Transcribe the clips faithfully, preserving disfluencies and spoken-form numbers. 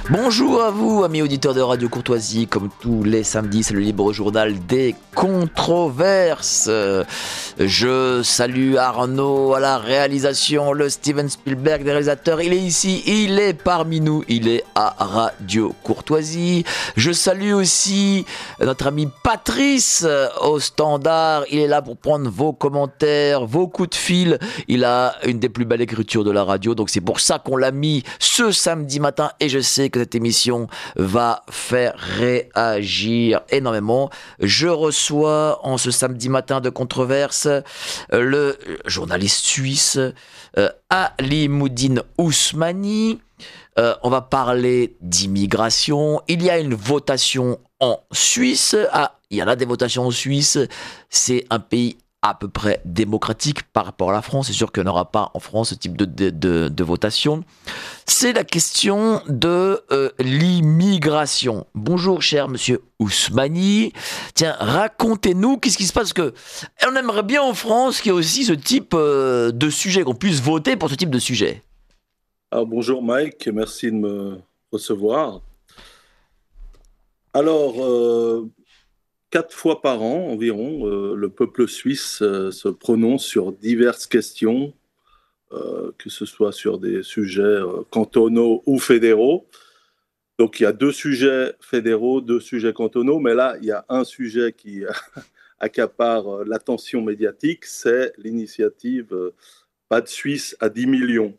Bonjour à vous, amis auditeurs de Radio Courtoisie. Comme tous les samedis, c'est le libre journal des controverses. Je salue Arnaud à la réalisation, le Steven Spielberg des réalisateurs. Il est ici, il est parmi nous, il est à Radio Courtoisie. Je salue aussi notre ami Patrice au standard. Il est là pour prendre vos commentaires, vos coups de fil. Il a une des plus belles écritures de la radio, donc c'est pour ça qu'on l'a mis ce samedi matin. Et je sais que cette émission va faire réagir énormément. Je reçois en ce samedi matin de controverse le journaliste suisse euh, Ali Moudine Ousmani. Euh, on va parler d'immigration. Il y a une votation en Suisse. Ah, il y en a des votations en Suisse. C'est un pays à peu près démocratique par rapport à la France. C'est sûr qu'il n'y en aura pas en France ce type de, de, de, de votation. C'est la question de euh, l'immigration. Bonjour, cher monsieur Ousmani. Tiens, racontez-nous qu'est-ce qui se passe, que on aimerait bien en France qu'il y ait aussi ce type euh, de sujet, qu'on puisse voter pour ce type de sujet. Alors, bonjour Mike, merci de me recevoir. Alors, euh, quatre fois par an environ, euh, le peuple suisse euh, se prononce sur diverses questions, euh, que ce soit sur des sujets euh, cantonaux ou fédéraux. Donc, il y a deux sujets fédéraux, deux sujets cantonaux, mais là, il y a un sujet qui accapare l'attention médiatique, c'est l'initiative euh, Pas de Suisse à dix millions.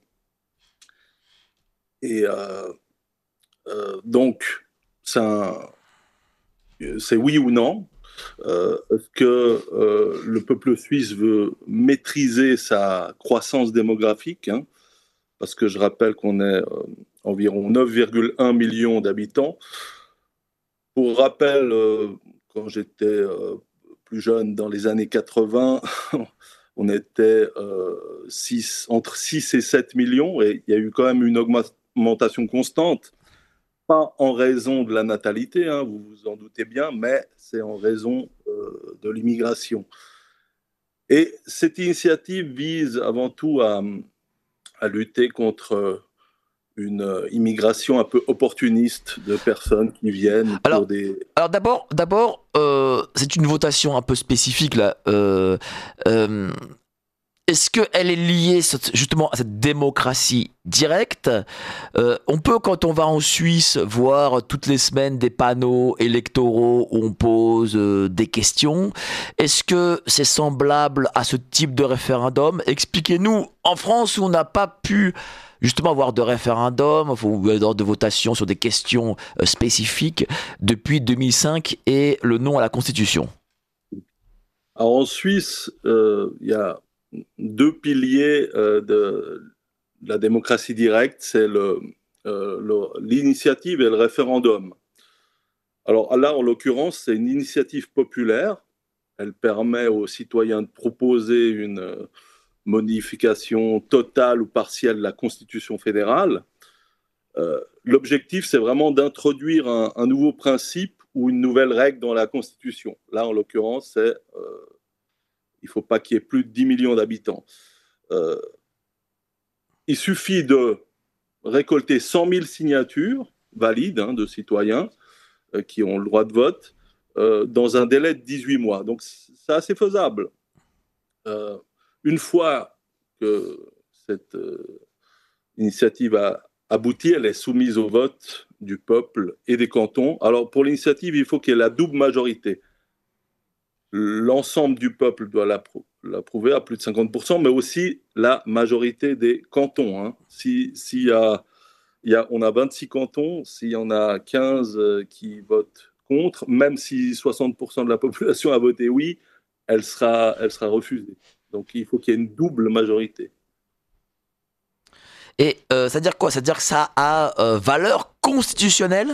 Et euh, euh, donc, c'est, un, c'est oui ou non. Euh, est-ce que euh, le peuple suisse veut maîtriser sa croissance démographique, hein, parce que je rappelle qu'on est euh, environ neuf virgule un millions d'habitants. Pour rappel, euh, quand j'étais euh, plus jeune, dans les années quatre-vingts, on était euh, six, entre six et sept millions, et il y a eu quand même une augmentation constante. Pas en raison de la natalité, hein, vous vous en doutez bien, mais c'est en raison euh, de l'immigration. Et cette initiative vise avant tout à, à lutter contre une immigration un peu opportuniste de personnes qui viennent pour alors, des... Alors d'abord, d'abord euh, c'est une votation un peu spécifique là. Euh, euh, Est-ce qu'elle est liée justement à cette démocratie directe ? euh, On peut, quand on va en Suisse, voir toutes les semaines des panneaux électoraux où on pose euh, des questions. Est-ce que c'est semblable à ce type de référendum ? Expliquez-nous, en France où on n'a pas pu justement avoir de référendum ou de votation sur des questions euh, spécifiques depuis deux mille cinq et le non à la Constitution. Alors en Suisse, il euh, y a deux piliers euh, de, de la démocratie directe, c'est le, euh, le, l'initiative et le référendum. Alors là, en l'occurrence, c'est une initiative populaire. Elle permet aux citoyens de proposer une euh, modification totale ou partielle de la Constitution fédérale. Euh, l'objectif, c'est vraiment d'introduire un, un nouveau principe ou une nouvelle règle dans la Constitution. Là, en l'occurrence, c'est euh, il ne faut pas qu'il y ait plus de dix millions d'habitants. Euh, il suffit de récolter cent mille signatures valides hein, de citoyens euh, qui ont le droit de vote euh, dans un délai de dix-huit mois. Donc, c'est assez faisable. Euh, une fois que cette euh, initiative a abouti, elle est soumise au vote du peuple et des cantons. Alors, pour l'initiative, il faut qu'il y ait la double majorité. L'ensemble du peuple doit l'approu- l'approuver à plus de cinquante pour cent, mais aussi la majorité des cantons. Hein. Si, si y a, y a, on a vingt-six cantons, s'il y en a quinze qui votent contre, même si soixante pour cent de la population a voté oui, elle sera, elle sera refusée. Donc il faut qu'il y ait une double majorité. Et euh, ça veut dire quoi ? Ça veut dire que ça a euh, valeur constitutionnelle ?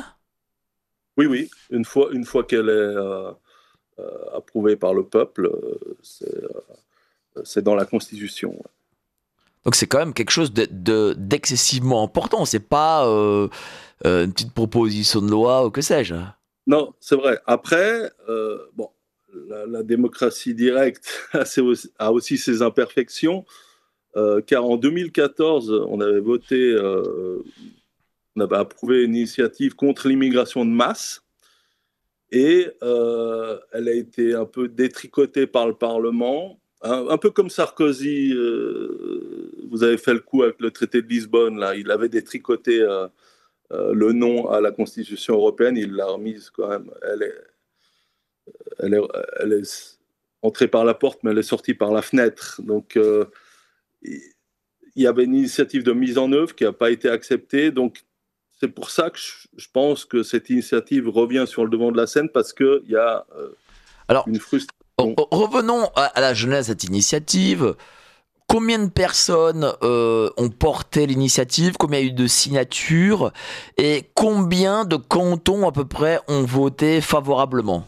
Oui, oui. Une fois, une fois qu'elle est euh, euh, approuvée par le peuple, euh, c'est, euh, c'est dans la Constitution. Donc c'est quand même quelque chose de, de, d'excessivement important. C'est pas euh, euh, une petite proposition de loi ou que sais-je. Non, c'est vrai. Après, euh, bon, la, la démocratie directe a aussi, a aussi ses imperfections, euh, car en deux mille quatorze, on avait voté euh, on avait approuvé une initiative contre l'immigration de masse. Et euh, elle a été un peu détricotée par le Parlement, un, un peu comme Sarkozy, euh, vous avez fait le coup avec le traité de Lisbonne, là, il avait détricoté euh, euh, le nom à la Constitution européenne, il l'a remise quand même, elle est, elle est, elle est entrée par la porte, mais elle est sortie par la fenêtre. Donc, euh, il y avait une initiative de mise en œuvre qui n'a pas été acceptée, donc c'est pour ça que je pense que cette initiative revient sur le devant de la scène, parce qu'il y a euh, Alors, une frustration. revenons à, à la genèse de cette initiative. Combien de personnes euh, ont porté l'initiative? Combien il y a eu de signatures? Et combien de cantons à peu près ont voté favorablement?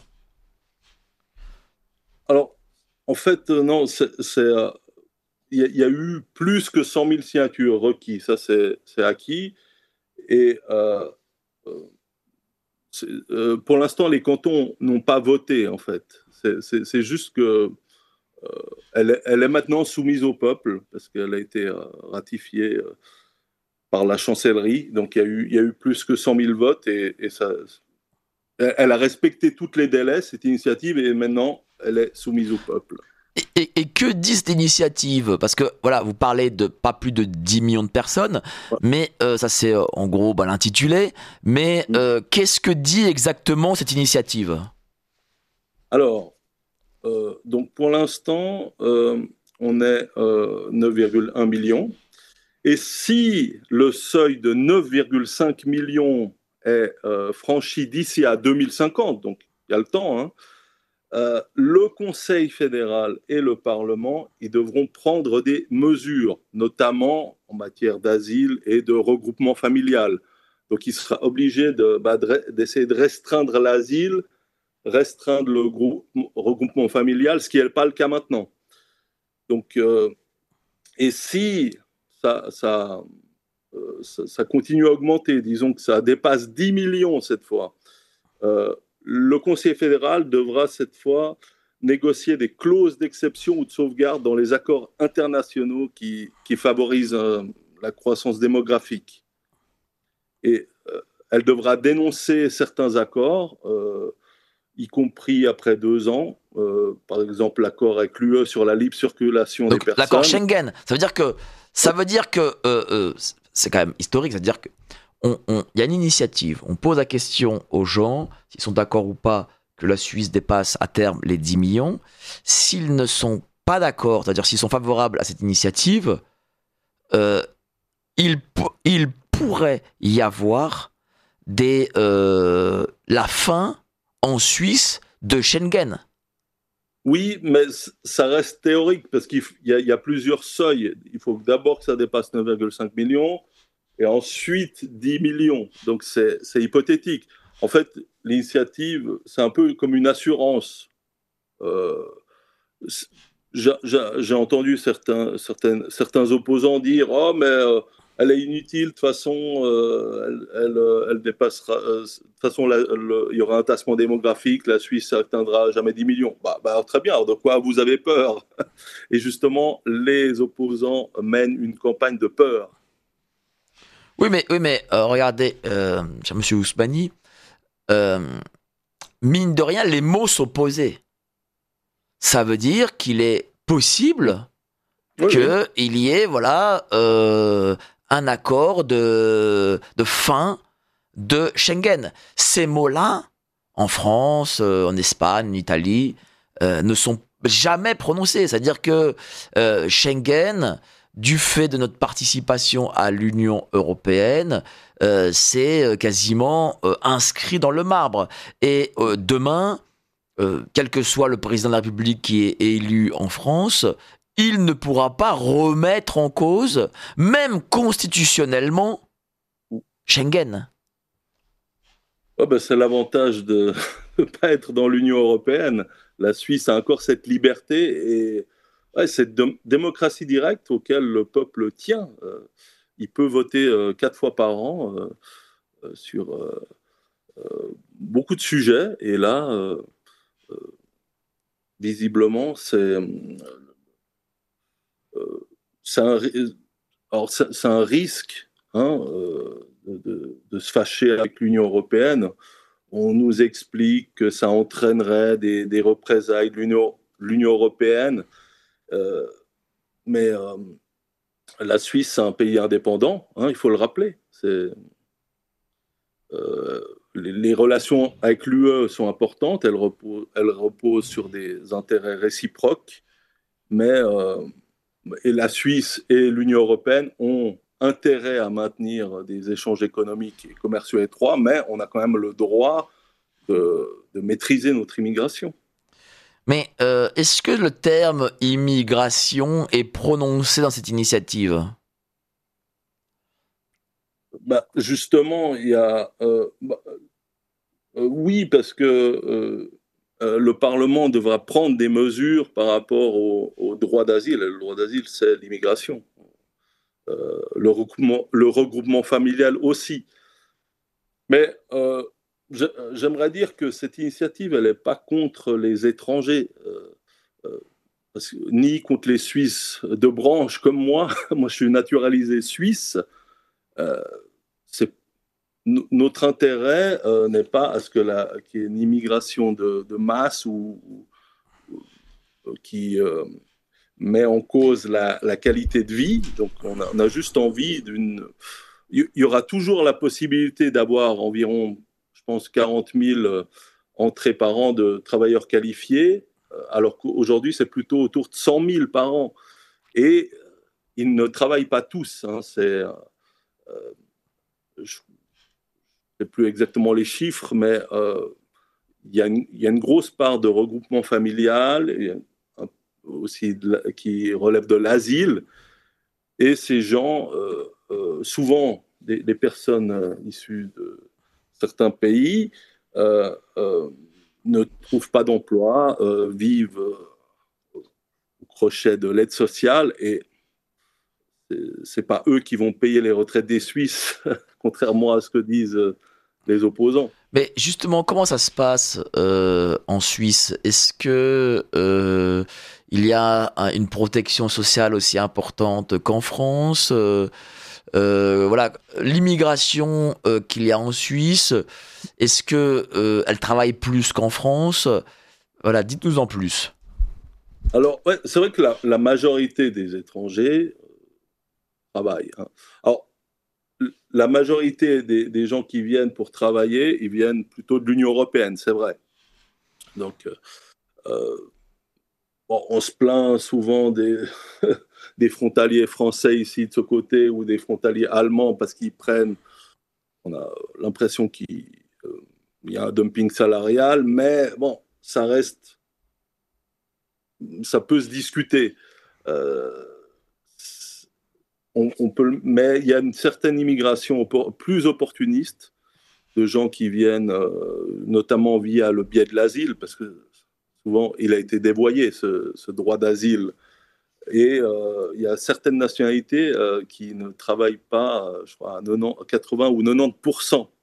Alors, en fait, euh, non, c'est... Euh, il y, y a eu plus que cent mille signatures requises, ça c'est acquis. Et euh, euh, pour l'instant, les cantons n'ont pas voté, en fait. C'est juste que euh, elle, est, elle est maintenant soumise au peuple, parce qu'elle a été euh, ratifiée euh, par la chancellerie. Donc il y a eu, il y a eu plus que cent mille votes, et, et ça, elle a respecté tous les délais, cette initiative, et maintenant, elle est soumise au peuple. Et, et, et que dit cette initiative? Parce que voilà, vous parlez de pas plus de dix millions de personnes, Ouais. mais euh, ça c'est euh, en gros bah, l'intitulé. Mais euh, mmh. qu'est-ce que dit exactement cette initiative? Alors, euh, donc pour l'instant, euh, on est euh, neuf virgule un millions. Et si le seuil de neuf virgule cinq millions est euh, franchi d'ici à deux mille cinquante, donc il y a le temps, hein, euh, le Conseil fédéral et le Parlement, ils devront prendre des mesures, notamment en matière d'asile et de regroupement familial. Donc il sera obligé de, bah, d'essayer de restreindre l'asile, restreindre le groupe, regroupement familial, ce qui n'est pas le cas maintenant. Donc, euh, et si ça, ça, euh, ça, ça continue à augmenter, disons que ça dépasse dix millions cette fois, euh, le Conseil fédéral devra cette fois négocier des clauses d'exception ou de sauvegarde dans les accords internationaux qui, qui favorisent euh, la croissance démographique. Et euh, elle devra dénoncer certains accords, euh, y compris après deux ans. Euh, par exemple, l'accord avec l'U E sur la libre circulation Donc, des personnes. L'accord Schengen, ça veut dire que ça veut dire que euh, euh, c'est quand même historique, c'est-à-dire que on, on, y a une initiative, on pose la question aux gens s'ils sont d'accord ou pas que la Suisse dépasse à terme les dix millions. S'ils ne sont pas d'accord, c'est-à-dire s'ils sont favorables à cette initiative, euh, il, il pourrait y avoir des, euh, la fin en Suisse de Schengen. Oui, mais ça reste théorique, parce qu'il y, y a plusieurs seuils. Il faut d'abord que ça dépasse neuf virgule cinq millions, et ensuite dix millions. Donc c'est hypothétique. En fait, l'initiative, c'est un peu comme une assurance. Euh, J'ai entendu certains, certains, certains opposants dire « Oh, mais euh, elle est inutile, de toute façon, euh, elle, elle, elle dépassera... Euh, de toute façon, la, le, il y aura un tassement démographique, la Suisse n'atteindra jamais dix millions. » Bah, bah, très bien, alors de quoi vous avez peur? Et justement, les opposants mènent une campagne de peur. Oui, mais, oui, mais euh, regardez, euh, cher monsieur Ousmani, euh, mine de rien, les mots sont posés. Ça veut dire qu'il est possible oui, qu'il oui. y ait voilà, euh, un accord de, de fin de Schengen. Ces mots-là, en France, euh, en Espagne, en Italie, euh, ne sont jamais prononcés. C'est-à-dire que euh, Schengen, du fait de notre participation à l'Union européenne, euh, c'est quasiment euh, inscrit dans le marbre. Et euh, demain, euh, quel que soit le président de la République qui est élu en France, il ne pourra pas remettre en cause, même constitutionnellement, Schengen. Oh ben c'est l'avantage de ne pas être dans l'Union européenne. La Suisse a encore cette liberté et ouais, cette démocratie directe auquel le peuple tient. Euh, il peut voter euh, quatre fois par an euh, euh, sur euh, euh, beaucoup de sujets. Et là, euh, euh, visiblement, c'est euh, un, alors c'est un risque hein, euh, de, de de se fâcher avec l'Union européenne. On nous explique que ça entraînerait des, des représailles de l'Union, l'Union européenne. Euh, mais euh, la Suisse, c'est un pays indépendant, hein, il faut le rappeler. C'est, euh, les, les relations avec l'U E sont importantes, elles reposent, elles reposent sur des intérêts réciproques, mais euh, et la Suisse et l'Union européenne ont intérêt à maintenir des échanges économiques et commerciaux étroits, mais on a quand même le droit de, de maîtriser notre immigration. Mais euh, est-ce que le terme immigration est prononcé dans cette initiative ? Bah, justement, il y a euh, bah, euh, oui, parce que euh, euh, le Parlement devra prendre des mesures par rapport au, au droit d'asile. Le droit d'asile, c'est l'immigration. Euh, le, regroupement, le regroupement familial aussi. Mais euh, je, j'aimerais dire que cette initiative, elle n'est pas contre les étrangers, euh, euh, parce que, ni contre les Suisses de branche comme moi. Moi, je suis naturalisé suisse. Euh, c'est, n- notre intérêt euh, n'est pas à ce que la, qu'il y ait une immigration de, de masse ou, ou- ou- qui euh, met en cause la, la qualité de vie. Donc, on a, on a juste envie d'une. Il y aura toujours la possibilité d'avoir environ, je pense, quarante mille euh, entrées par an de travailleurs qualifiés, euh, alors qu'aujourd'hui, c'est plutôt autour de cent mille par an. Et euh, ils ne travaillent pas tous. Hein, c'est, euh, je ne sais plus exactement les chiffres, mais euh, il y, a une, il y a une grosse part de regroupement familial, et un, aussi de la, qui relève de l'asile. Et ces gens, euh, euh, souvent des, des personnes euh, issues de certains pays, euh, euh, ne trouvent pas d'emploi, euh, vivent euh, au crochet de l'aide sociale, et c'est pas eux qui vont payer les retraites des Suisses, contrairement à ce que disent euh, les opposants. Mais justement, comment ça se passe euh, en Suisse ? Est-ce que euh, il y a un- une protection sociale aussi importante qu'en France ? Euh, euh, voilà, l'immigration euh, qu'il y a en Suisse, est-ce que euh, elle travaille plus qu'en France ? Voilà, dites-nous en plus. Alors, ouais, c'est vrai que la, la majorité des étrangers travaillent. Hein. Alors, la majorité des, des, gens qui viennent pour travailler, ils viennent plutôt de l'Union européenne, c'est vrai. Donc, euh, bon, on se plaint souvent des, des frontaliers français ici de ce côté ou des frontaliers allemands parce qu'ils prennent, on a l'impression qu'il euh, y a un dumping salarial, mais bon, ça reste, ça peut se discuter. Euh, on, on peut, mais il y a une certaine immigration plus opportuniste de gens qui viennent euh, notamment via le biais de l'asile, parce que souvent il a été dévoyé, ce, ce droit d'asile. Et euh, il y a certaines nationalités euh, qui ne travaillent pas, euh, je crois, à quatre-vingts, quatre-vingts ou quatre-vingt-dix pour cent.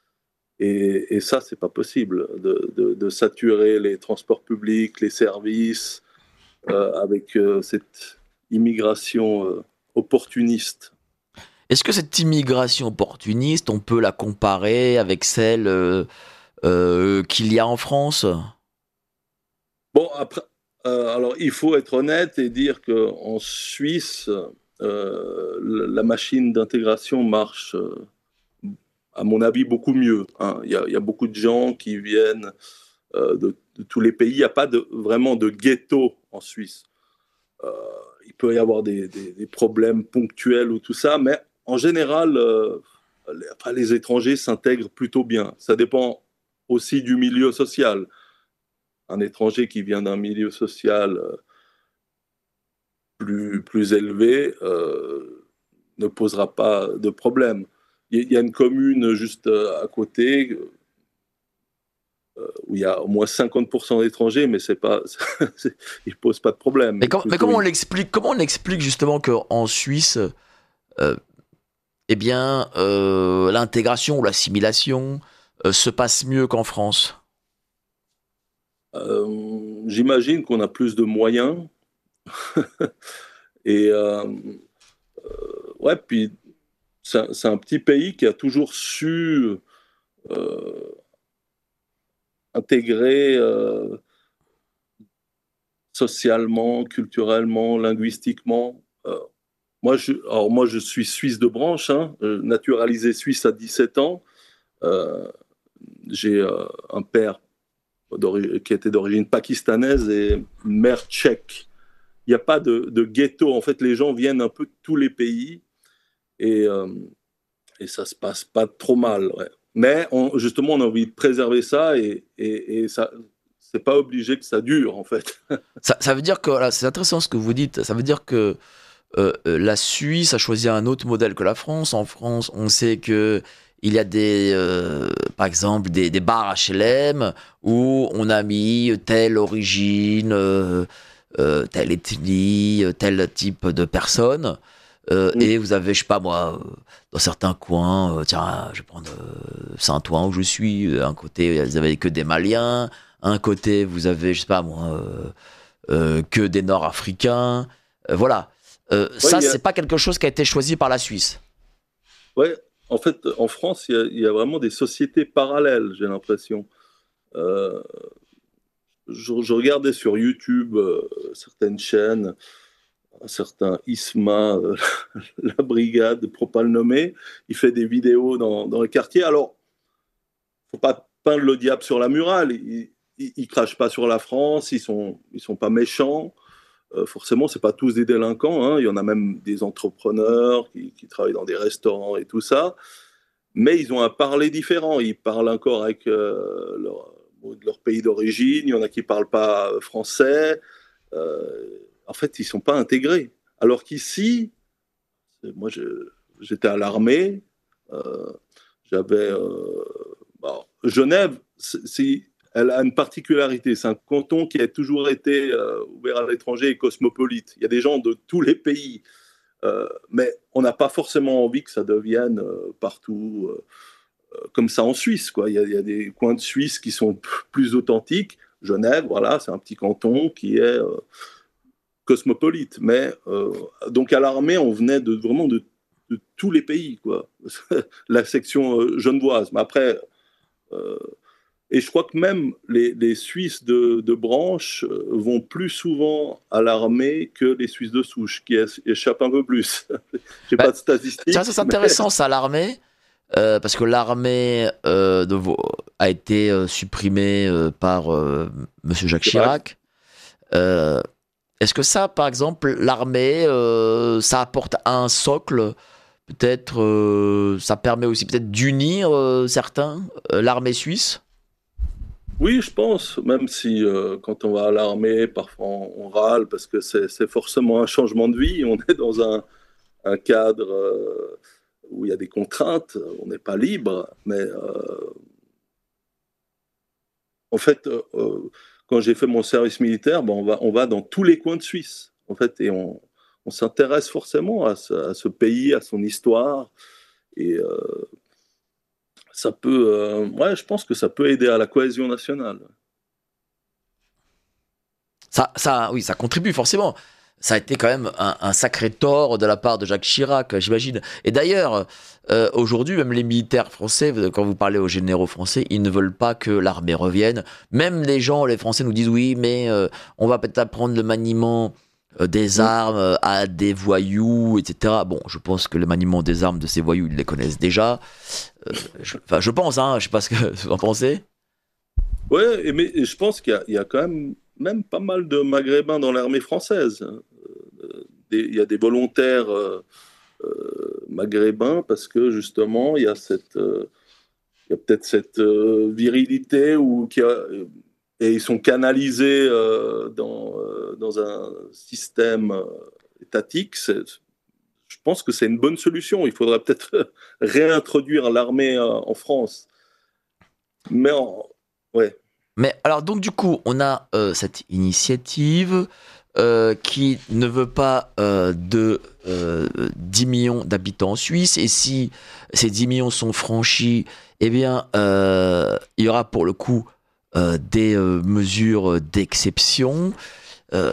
Et, et ça, c'est pas possible de, de, de, saturer les transports publics, les services, euh, avec euh, cette immigration euh, opportuniste. Est-ce que cette immigration opportuniste, on peut la comparer avec celle euh, euh, qu'il y a en France ? Bon, après, euh, alors il faut être honnête et dire qu'en Suisse, euh, la machine d'intégration marche, euh, à mon avis, beaucoup mieux. Hein. Il y a, il y a beaucoup de gens qui viennent euh, de, de tous les pays. Il n'y a pas de, vraiment de ghetto en Suisse. Euh, il peut y avoir des, des, des problèmes ponctuels ou tout ça, mais en général, euh, les, enfin, les étrangers s'intègrent plutôt bien. Ça dépend aussi du milieu social. Un étranger qui vient d'un milieu social euh, plus, plus élevé euh, ne posera pas de problème. Il y a une commune juste à côté euh, où il y a au moins cinquante pour cent d'étrangers, mais c'est pas, c'est, ils ne posent pas de problème. Mais, Mais, com- mais plutôt, comment on ils... l'explique ? Comment on explique justement qu'en Suisse, euh, eh bien, euh, l'intégration ou l'assimilation euh, se passe mieux qu'en France ? euh, j'imagine qu'on a plus de moyens. Et euh, euh, ouais, puis c'est un, c'est un petit pays qui a toujours su euh, intégrer euh, socialement, culturellement, linguistiquement. Euh, moi, je, alors moi, je suis suisse de branche, hein, euh, naturalisé suisse à dix-sept ans. Euh, j'ai euh, un père qui était d'origine pakistanaise et une mère tchèque. Il n'y a pas de, de ghetto. En fait, les gens viennent un peu de tous les pays et, euh, et ça se passe pas trop mal. Ouais. Mais on, justement, on a envie de préserver ça et, et, et ça, c'est pas obligé que ça dure, en fait. Ça, ça veut dire que, voilà, c'est intéressant ce que vous dites, ça veut dire que euh, la Suisse a choisi un autre modèle que la France. En France, on sait que il y a des, euh, par exemple, des, des bars H L M où on a mis telle origine, euh, euh, telle ethnie, tel type de personne. Euh, Mm. et vous avez, je sais pas moi, euh, dans certains coins, euh, tiens, je vais prendre euh, Saint-Ouen où je suis, un côté, vous avez que des Maliens, un côté, vous avez, je sais pas moi, euh, euh, que des Nord-Africains. Euh, voilà. Euh, Ouais, ça, il y a- c'est pas quelque chose qui a été choisi par la Suisse. ouais, en fait, en France, il y a, il y a vraiment des sociétés parallèles, j'ai l'impression. Euh, je, je regardais sur YouTube euh, certaines chaînes, un certain Isma, euh, la brigade, pour pas le nommer, il fait des vidéos dans, dans les quartiers. Alors, faut pas peindre le diable sur la murale. Ils, ils, ils crachent pas sur la France, ils sont, ils sont pas méchants. Euh, forcément, c'est pas tous des délinquants. Hein. Il y en a même des entrepreneurs qui, qui travaillent dans des restaurants et tout ça. Mais ils ont un parler différent. Ils parlent encore avec euh, leur, de leur pays d'origine. Il y en a qui parlent pas français. Euh, en fait, ils sont pas intégrés. Alors qu'ici, moi, je, j'étais à l'armée. Euh, j'avais euh, bon, Genève. C'est, c'est, elle a une particularité. C'est un canton qui a toujours été euh, ouvert à l'étranger et cosmopolite. Il y a des gens de tous les pays. Euh, mais on n'a pas forcément envie que ça devienne euh, partout euh, comme ça en Suisse. Quoi. Il y a, il y a des coins de Suisse qui sont p- plus authentiques. Genève, voilà, c'est un petit canton qui est euh, cosmopolite. Mais euh, donc à l'armée, on venait de, vraiment de, de tous les pays, quoi. La section euh, genevoise. Mais après, euh, et je crois que même les, les Suisses de, de branche euh, vont plus souvent à l'armée que les Suisses de souche, qui es- échappent un peu plus. J'ai Bah, pas de tiens, statistiques, ça c'est mais intéressant, ça, l'armée, euh, parce que l'armée euh, de vos- a été euh, supprimée euh, par euh, Monsieur Jacques Chirac. Chirac. Euh, Est-ce que ça, par exemple, l'armée, euh, ça apporte un socle, peut-être, euh, ça permet aussi peut-être d'unir euh, certains, euh, l'armée suisse? Oui, je pense, même si euh, quand on va à l'armée, parfois on, on râle parce que c'est c'est forcément un changement de vie. On est dans un, un cadre euh, où il y a des contraintes, on n'est pas libre, mais euh, en fait, euh, euh, quand j'ai fait mon service militaire, ben, on va, on va dans tous les coins de Suisse, en fait, et on, on s'intéresse forcément à ce, à ce pays, à son histoire, et euh, ça peut, euh, ouais, je pense que ça peut aider à la cohésion nationale. Ça, ça, oui, ça contribue forcément. Ça a été quand même un, un sacré tort de la part de Jacques Chirac, j'imagine. Et d'ailleurs, euh, aujourd'hui, même les militaires français, quand vous parlez aux généraux français, ils ne veulent pas que l'armée revienne. Même les gens, les Français nous disent oui, mais euh, on va peut-être apprendre le maniement euh, des Mm. armes euh, à des voyous, et cetera. Bon, je pense que le maniement des armes de ces voyous, ils les connaissent déjà. Euh, je, enfin, je pense, hein, je sais pas ce que vous en pensez. Ouais, et mais et je pense qu'il y a, il y a quand même, même pas mal de Maghrébins dans l'armée française. Euh, des- Il y a des volontaires euh, euh, maghrébins parce que justement, il y a cette, euh, il y a peut-être cette euh, virilité ou qui a- et ils sont canalisés euh, dans, euh, dans un système euh, étatique. C'est- Je pense que c'est une bonne solution. Il faudrait peut-être réintroduire l'armée euh, en France. Mais en- ouais. Mais alors donc du coup, on a euh, cette initiative euh, qui ne veut pas euh, de euh, dix millions d'habitants en Suisse, et si ces dix millions sont franchis, eh bien euh, il y aura pour le coup euh, des euh, mesures d'exception. Euh,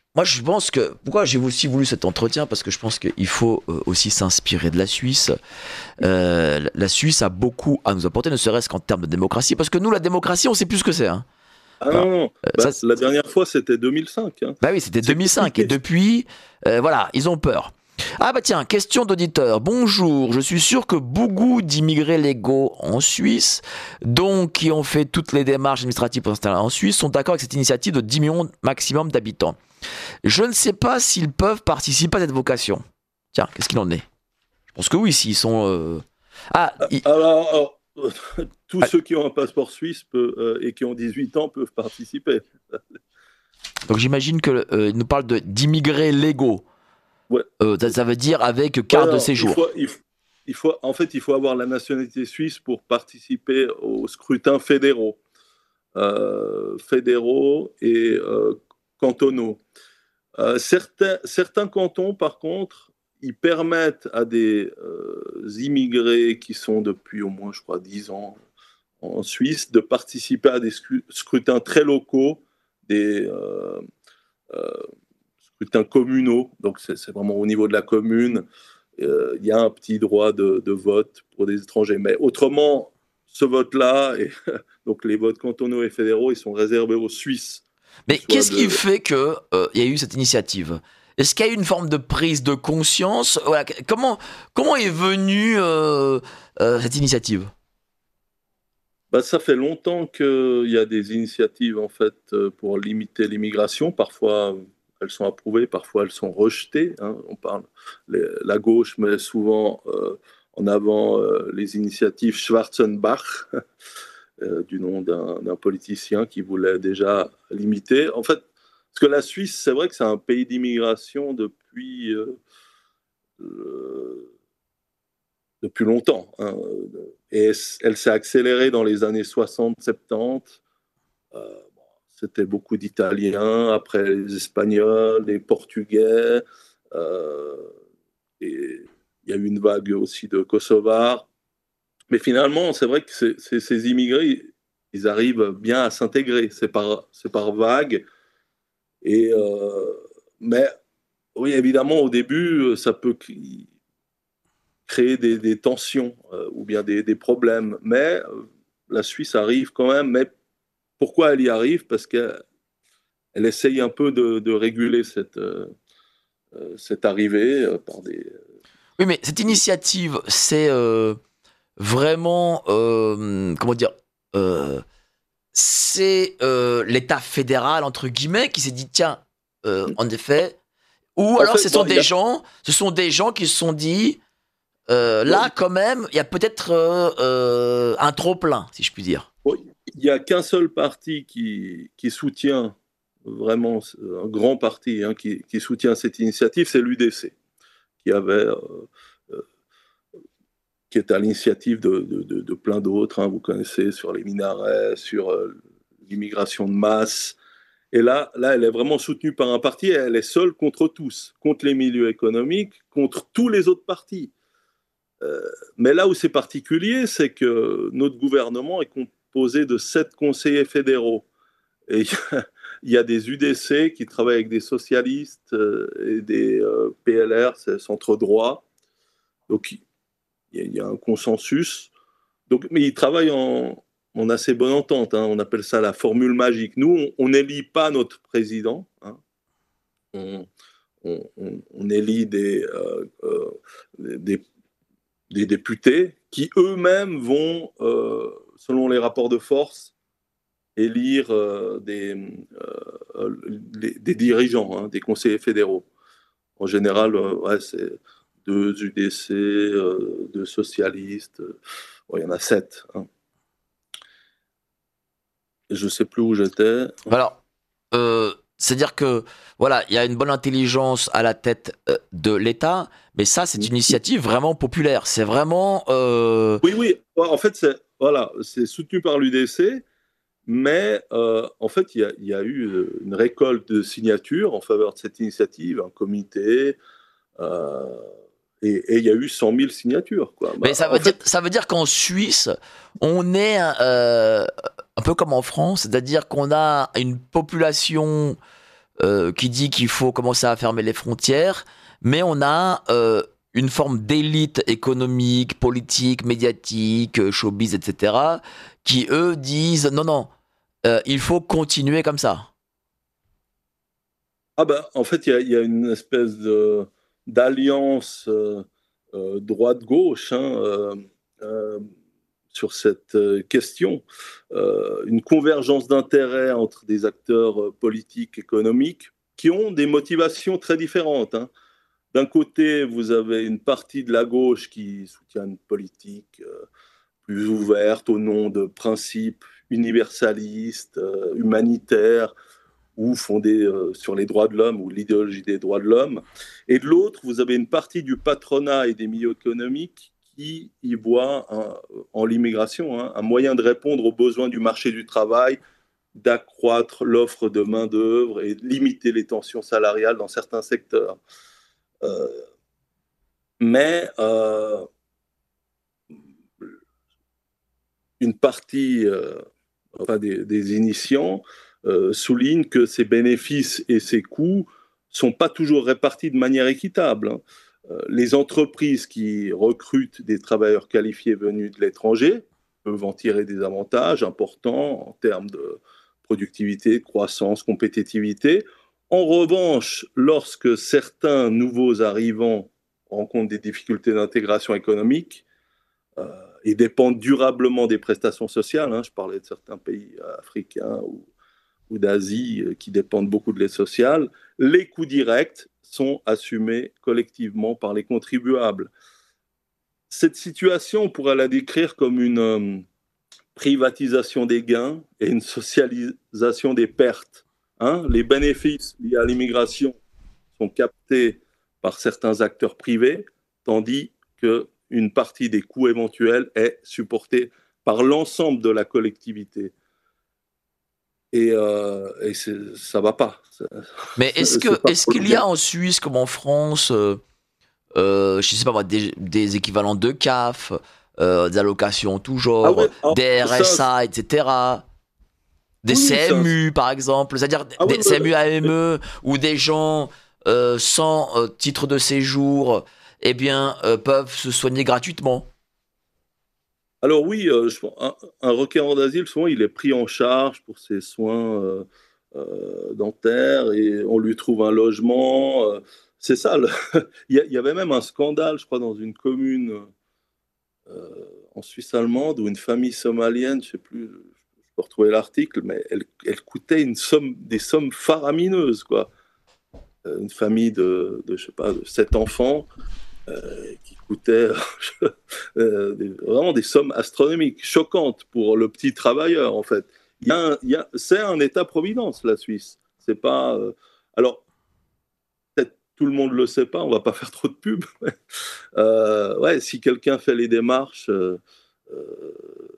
moi, je pense que pourquoi j'ai aussi voulu cet entretien, parce que je pense qu'il faut euh, aussi s'inspirer de la Suisse. Euh, la Suisse a beaucoup à nous apporter, ne serait-ce qu'en termes de démocratie, parce que nous, la démocratie, on sait plus ce que c'est. Hein. Ah Voilà. non, non. Euh, Bah, ça, la dernière fois, c'était deux mille cinq. Hein. bah oui, c'était C'est deux mille cinq, et compliqué. depuis, euh, voilà, ils ont peur. Ah bah tiens, question d'auditeur. Bonjour, je suis sûr que beaucoup d'immigrés légaux en Suisse, donc qui ont fait toutes les démarches administratives pour s'installer en Suisse, sont d'accord avec cette initiative de dix millions maximum d'habitants. Je ne sais pas s'ils peuvent participer à cette vocation. Tiens, qu'est-ce qu'il en est? Je pense que oui, s'ils sont... Euh... Ah, ils... Alors, alors, tous ah, ceux qui ont un passeport suisse peut, euh, et qui ont dix-huit ans peuvent participer. donc j'imagine qu'il euh, nous parle de, d'immigrés légaux. Ouais. Euh, ça, ça veut dire avec carte Ouais, de non, séjour. Il faut, il, faut, il faut, en fait, il faut avoir la nationalité suisse pour participer aux scrutins fédéraux, euh, fédéraux et euh, cantonaux. Euh, certains, certains cantons, par contre, ils permettent à des euh, immigrés qui sont depuis au moins, je crois, dix ans en Suisse de participer à des scrutins très locaux, des euh, euh, scrutins communaux. Donc, c'est, c'est vraiment au niveau de la commune. Il euh, y a un petit droit de, de vote pour des étrangers. Mais autrement, ce vote-là, et, donc les votes cantonaux et fédéraux, ils sont réservés aux Suisses. Mais qu'est-ce de... qui fait qu'il euh, y a eu cette initiative? Est-ce qu'il y a eu une forme de prise de conscience? Voilà, comment, comment est venue euh, euh, cette initiative? Bah, ça fait longtemps qu'il y a des initiatives en fait, pour limiter l'immigration. Parfois, elles sont approuvées, parfois elles sont rejetées. Hein. On parle, les, la gauche met souvent euh, en avant euh, les initiatives Schwarzenbach, euh, du nom d'un, d'un politicien qui voulait déjà limiter. En fait, parce que la Suisse, c'est vrai que c'est un pays d'immigration depuis... Euh, euh, depuis longtemps. Hein. Et elle s'est accélérée dans les années soixante soixante-dix. Euh, bon, c'était beaucoup d'Italiens, après les Espagnols, les Portugais. Euh, et il y a eu une vague aussi de Kosovars. Mais finalement, c'est vrai que c'est, c'est, ces immigrés, ils arrivent bien à s'intégrer. C'est par, c'est par vague. Et, euh, mais oui, évidemment, au début, ça peut... créer des, des tensions euh, ou bien des, des problèmes. Mais euh, la Suisse arrive quand même. Mais pourquoi elle y arrive? Parce qu'elle elle essaye un peu de, de réguler cette, euh, cette arrivée euh, par des... Oui, mais cette initiative, c'est euh, vraiment, euh, comment dire, euh, c'est euh, l'État fédéral, entre guillemets, qui s'est dit, tiens, euh, en effet, ou En alors fait, ce sont bon, des a... gens, ce sont des gens qui se sont dit, Euh, là, oui. quand même, il y a peut-être euh, euh, un trop-plein, si je puis dire. Oui. Il n'y a qu'un seul parti qui, qui soutient, vraiment un grand parti hein, qui, qui soutient cette initiative, c'est l'U D C, qui avait... Euh, euh, qui est à l'initiative de, de, de, de plein d'autres, hein, vous connaissez, sur les minarets, sur euh, l'immigration de masse. Et là, là, elle est vraiment soutenue par un parti, et elle est seule contre tous, contre les milieux économiques, contre tous les autres partis. Euh, mais là où c'est particulier, c'est que notre gouvernement est composé de sept conseillers fédéraux. Et il y a des U D C qui travaillent avec des socialistes euh, et des euh, P L R, c'est centre droit. Donc il y, y a un consensus. Donc, mais ils travaillent en, en assez bonne entente. Hein. On appelle ça la formule magique. Nous, on n'élit pas notre président. Hein. On, on, on, on élit des, euh, euh, des, des députés qui eux-mêmes vont, euh, selon les rapports de force, élire euh, des, euh, les, des dirigeants, hein, des conseillers fédéraux. En général, euh, ouais, c'est deux U D C, euh, deux socialistes. Euh, ouais, il y en a sept. Hein. Je ne sais plus où j'étais. Alors, euh, c'est-à-dire que, voilà, il y a une bonne intelligence à la tête euh, de l'État, mais ça, c'est une initiative vraiment populaire. C'est vraiment... Euh... Oui, oui. En fait, c'est, voilà, c'est soutenu par l'U D C, mais euh, en fait, il y, y a eu une récolte de signatures en faveur de cette initiative, un comité... Euh, Et il y a eu cent mille signatures. Quoi. Mais bah, ça veut, dire, fait... ça veut dire qu'en Suisse, on est euh, un peu comme en France, c'est-à-dire qu'on a une population euh, qui dit qu'il faut commencer à fermer les frontières, mais on a euh, une forme d'élite économique, politique, médiatique, euh, showbiz, et cetera, qui eux disent non, non, euh, il faut continuer comme ça. Ah ben, en fait, il y a, il y a une espèce de, d'alliance euh, euh, droite-gauche hein, euh, euh, sur cette euh, question. Euh, une convergence d'intérêts entre des acteurs euh, politiques, économiques, qui ont des motivations très différentes. Hein. D'un côté, vous avez une partie de la gauche qui soutient une politique euh, plus ouverte au nom de principes universalistes, euh, humanitaires, ou fondée euh, sur les droits de l'homme ou l'idéologie des droits de l'homme. Et de l'autre, vous avez une partie du patronat et des milieux économiques qui y voient un, en l'immigration hein, un moyen de répondre aux besoins du marché du travail, d'accroître l'offre de main-d'œuvre et de limiter les tensions salariales dans certains secteurs. Euh, mais euh, une partie euh, enfin des, des initiants euh, souligne que ces bénéfices et ces coûts sont pas toujours répartis de manière équitable. Hein. Euh, les entreprises qui recrutent des travailleurs qualifiés venus de l'étranger peuvent en tirer des avantages importants en termes de productivité, de croissance, compétitivité. En revanche, lorsque certains nouveaux arrivants rencontrent des difficultés d'intégration économique, euh, et dépendent durablement des prestations sociales. Hein. Je parlais de certains pays africains ou, ou d'Asie euh, qui dépendent beaucoup de l'aide sociale. Les coûts directs sont assumés collectivement par les contribuables. Cette situation, on pourrait la décrire comme une euh, privatisation des gains et une socialisation des pertes. Hein. Les bénéfices liés à l'immigration sont captés par certains acteurs privés, tandis que une partie des coûts éventuels est supportée par l'ensemble de la collectivité. Et, euh, et ça ne va pas. Mais est-ce que Pas est-ce qu'il y a en Suisse comme en France, euh, euh, je sais pas moi, des, des équivalents de C A F, euh, des allocations en tout ah oui, genre, alors, des ça, R S A, et cetera, des oui, ça, C M U par exemple, c'est-à-dire ah oui, des oui, C M U A M E où des gens euh, sans euh, titre de séjour, eh bien, euh, peuvent se soigner gratuitement. alors oui, euh, je, un, un requérant d'asile, souvent, il est pris en charge pour ses soins euh, euh, dentaires et on lui trouve un logement. Euh, c'est ça. Le... il, y a, il y avait même un scandale, je crois, dans une commune euh, en Suisse allemande où une famille somalienne, je sais plus, je peux retrouver l'article, mais elle, elle coûtait une somme, des sommes faramineuses, quoi. Euh, Une famille de, de, je sais pas, de sept enfants euh, qui coûtait euh, des, vraiment des sommes astronomiques, choquantes pour le petit travailleur, en fait. Il y a un, il y a, c'est un État-providence, la Suisse. C'est pas. Euh, alors, peut-être tout le monde le sait pas, on va pas faire trop de pub. euh, ouais, si quelqu'un fait les démarches, euh, euh,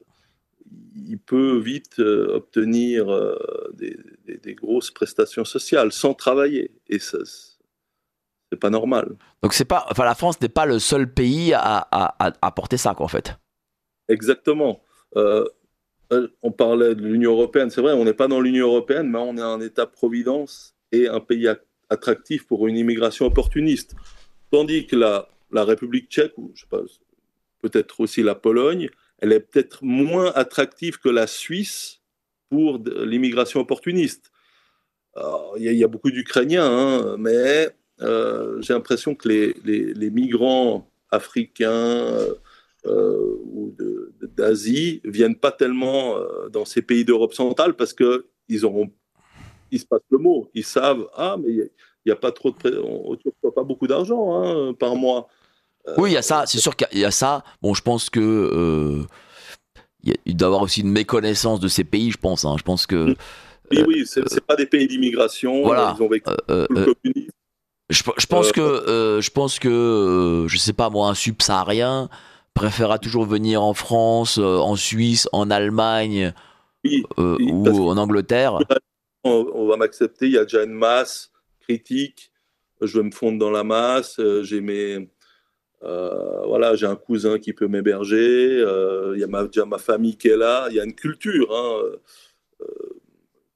il peut vite euh, obtenir euh, des, des, des, grosses prestations sociales sans travailler. Et ça, c'est pas normal. Donc c'est pas, enfin la France n'est pas le seul pays à, à, à apporter ça quoi en fait. Exactement. Euh, on parlait de l'Union européenne, c'est vrai, on n'est pas dans l'Union européenne, mais on est un État-providence et un pays attractif pour une immigration opportuniste. Tandis que la, la République tchèque, ou je sais pas, peut-être aussi la Pologne, elle est peut-être moins attractive que la Suisse pour l'immigration opportuniste. Il y, y, a beaucoup d'Ukrainiens, hein, mais euh, j'ai l'impression que les, les, les migrants africains euh, ou de, de, d'Asie viennent pas tellement euh, dans ces pays d'Europe centrale parce que ils auront, ils se passent le mot, ils savent ah mais il y, y a pas trop de, on ne pas beaucoup d'argent hein, par mois. Oui, il y a ça, c'est sûr qu'il y a ça. Bon, je pense que euh, il doit y avoir aussi une méconnaissance de ces pays, je pense. Hein. Je pense que oui, euh, oui, c'est, c'est pas des pays d'immigration. Voilà. Ils ont vécu euh, sous le euh, communisme. Je, je pense euh, que, euh, je pense que, euh, je sais pas moi, un subsaharien préférera toujours venir en France, euh, en Suisse, en Allemagne oui, euh, oui, ou en Angleterre. On, on va m'accepter. Il y a déjà une masse critique. Je vais me fondre dans la masse. J'ai mes Euh, voilà, j'ai un cousin qui peut m'héberger, euh, il y a ma, déjà ma famille qui est là, il y a une culture hein, euh,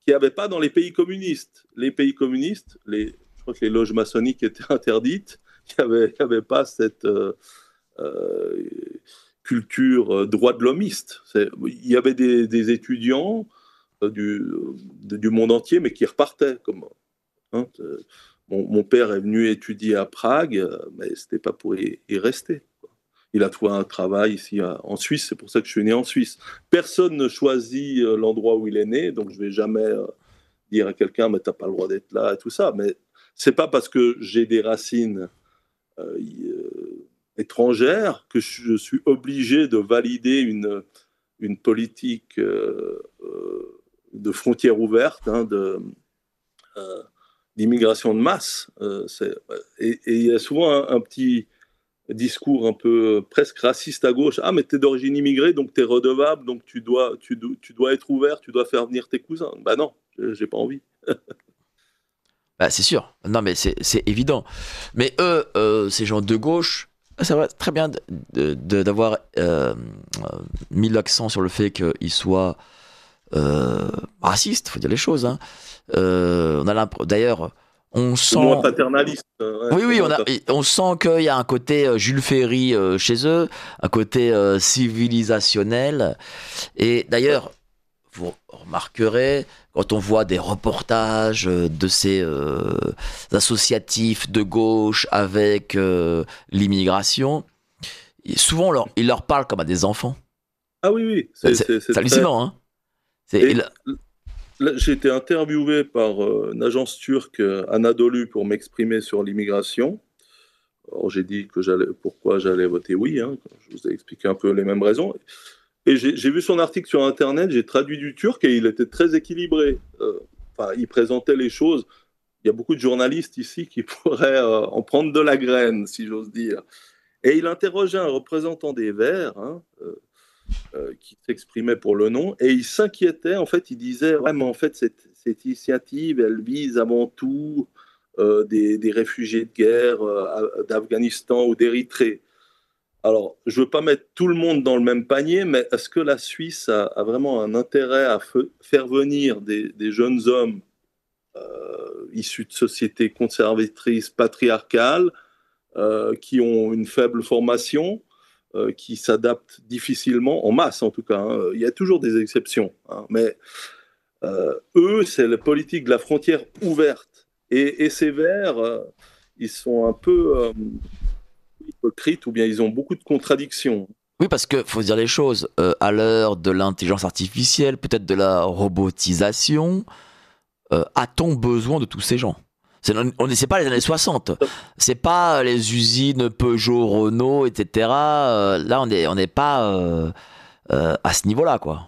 qu'il n'y avait pas dans les pays communistes. Les pays communistes, les, je crois que les loges maçonniques étaient interdites, il n'y avait, avait pas cette euh, euh, culture euh, droit de l'hommiste. C'est, il y avait des, des étudiants euh, du, du monde entier, mais qui repartaient. Comme, hein, mon, mon père est venu étudier à Prague, mais ce n'était pas pour y, y rester. Il a trouvé un travail ici en Suisse, c'est pour ça que je suis né en Suisse. Personne ne choisit l'endroit où il est né, donc je ne vais jamais dire à quelqu'un « mais tu n'as pas le droit d'être là » et tout ça. Mais ce n'est pas parce que j'ai des racines euh, étrangères que je suis obligé de valider une, une politique euh, de frontières ouvertes, hein, de, euh, d'immigration de masse. Euh, c'est, et il y a souvent un, un petit discours un peu presque raciste à gauche. Ah, mais t'es d'origine immigrée, donc t'es redevable, donc tu dois, tu, tu dois être ouvert, tu dois faire venir tes cousins. Bah non, j'ai pas envie. Bah, c'est sûr. Non, mais c'est, c'est évident. Mais eux, euh, ces gens de gauche, c'est vrai, très bien de, de, d'avoir euh, mis l'accent sur le fait qu'ils soient euh, racistes, faut dire les choses. Hein. Euh, on a l'impression, d'ailleurs, on sent. Moins paternaliste. Ouais, oui, oui, on, a, on sent qu'il y a un côté euh, Jules Ferry euh, chez eux, un côté euh, civilisationnel. Et d'ailleurs, vous remarquerez, quand on voit des reportages de ces euh, associatifs de gauche avec euh, l'immigration, souvent on leur, ils leur parlent comme à des enfants. Ah oui, oui. C'est, c'est, c'est, c'est hallucinant, très... hein. C'est, Et, il... là, j'ai été interviewé par euh, une agence turque, Anadolu, pour m'exprimer sur l'immigration. Alors, j'ai dit que j'allais, pourquoi j'allais voter oui. Hein. Je vous ai expliqué un peu les mêmes raisons. Et j'ai, j'ai vu son article sur Internet, j'ai traduit du turc et il était très équilibré. Euh, enfin, il présentait les choses. Il y a beaucoup de journalistes ici qui pourraient euh, en prendre de la graine, si j'ose dire. Et il interrogeait un représentant des Verts, hein, euh, euh, qui s'exprimait pour le nom, et il s'inquiétait. En fait, il disait, ouais, mais en fait, cette, cette initiative, elle vise avant tout euh, des, des réfugiés de guerre euh, d'Afghanistan ou d'Érythrée. Alors, je ne veux pas mettre tout le monde dans le même panier, mais est-ce que la Suisse a, a vraiment un intérêt à fe, faire venir des, des jeunes hommes euh, issus de sociétés conservatrices, patriarcales, euh, qui ont une faible formation, euh, qui s'adaptent difficilement, en masse en tout cas, hein. Il y a toujours des exceptions, hein, mais euh, eux, c'est la politique de la frontière ouverte. Et, et ces Verts, euh, ils sont un peu... Euh, hypocrites ou bien ils ont beaucoup de contradictions. Oui, parce qu'il faut se dire les choses. Euh, à l'heure de l'intelligence artificielle, peut-être de la robotisation, euh, a-t-on besoin de tous ces gens ? C'est, on n'est pas les années soixante. C'est pas les usines Peugeot, Renault, et cetera. Euh, là, on n'est on n'est pas euh, euh, à ce niveau-là, quoi.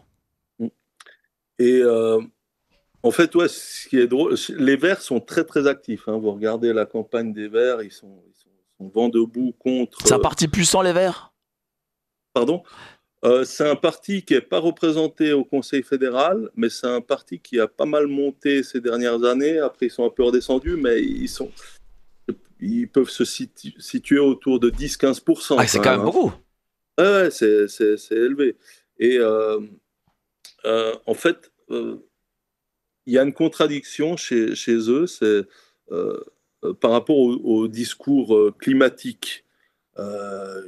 Et euh, en fait, ouais, ce qui est drôle, les Verts sont très très actifs. Hein. Vous regardez la campagne des Verts, ils sont, ils sont, ils sont vent debout contre. C'est un parti puissant, les Verts ? Pardon ? Euh, c'est un parti qui n'est pas représenté au Conseil fédéral, mais c'est un parti qui a pas mal monté ces dernières années. Après, ils sont un peu redescendus, mais ils, sont, ils peuvent se situ- situer autour de dix à quinze pour cent. Ah, c'est quand même, même hein. beaucoup. Ouais, c'est, c'est, c'est élevé. Et euh, euh, en fait, euh, il y a une contradiction chez, chez eux, c'est euh, par rapport au, au discours climatique. Euh,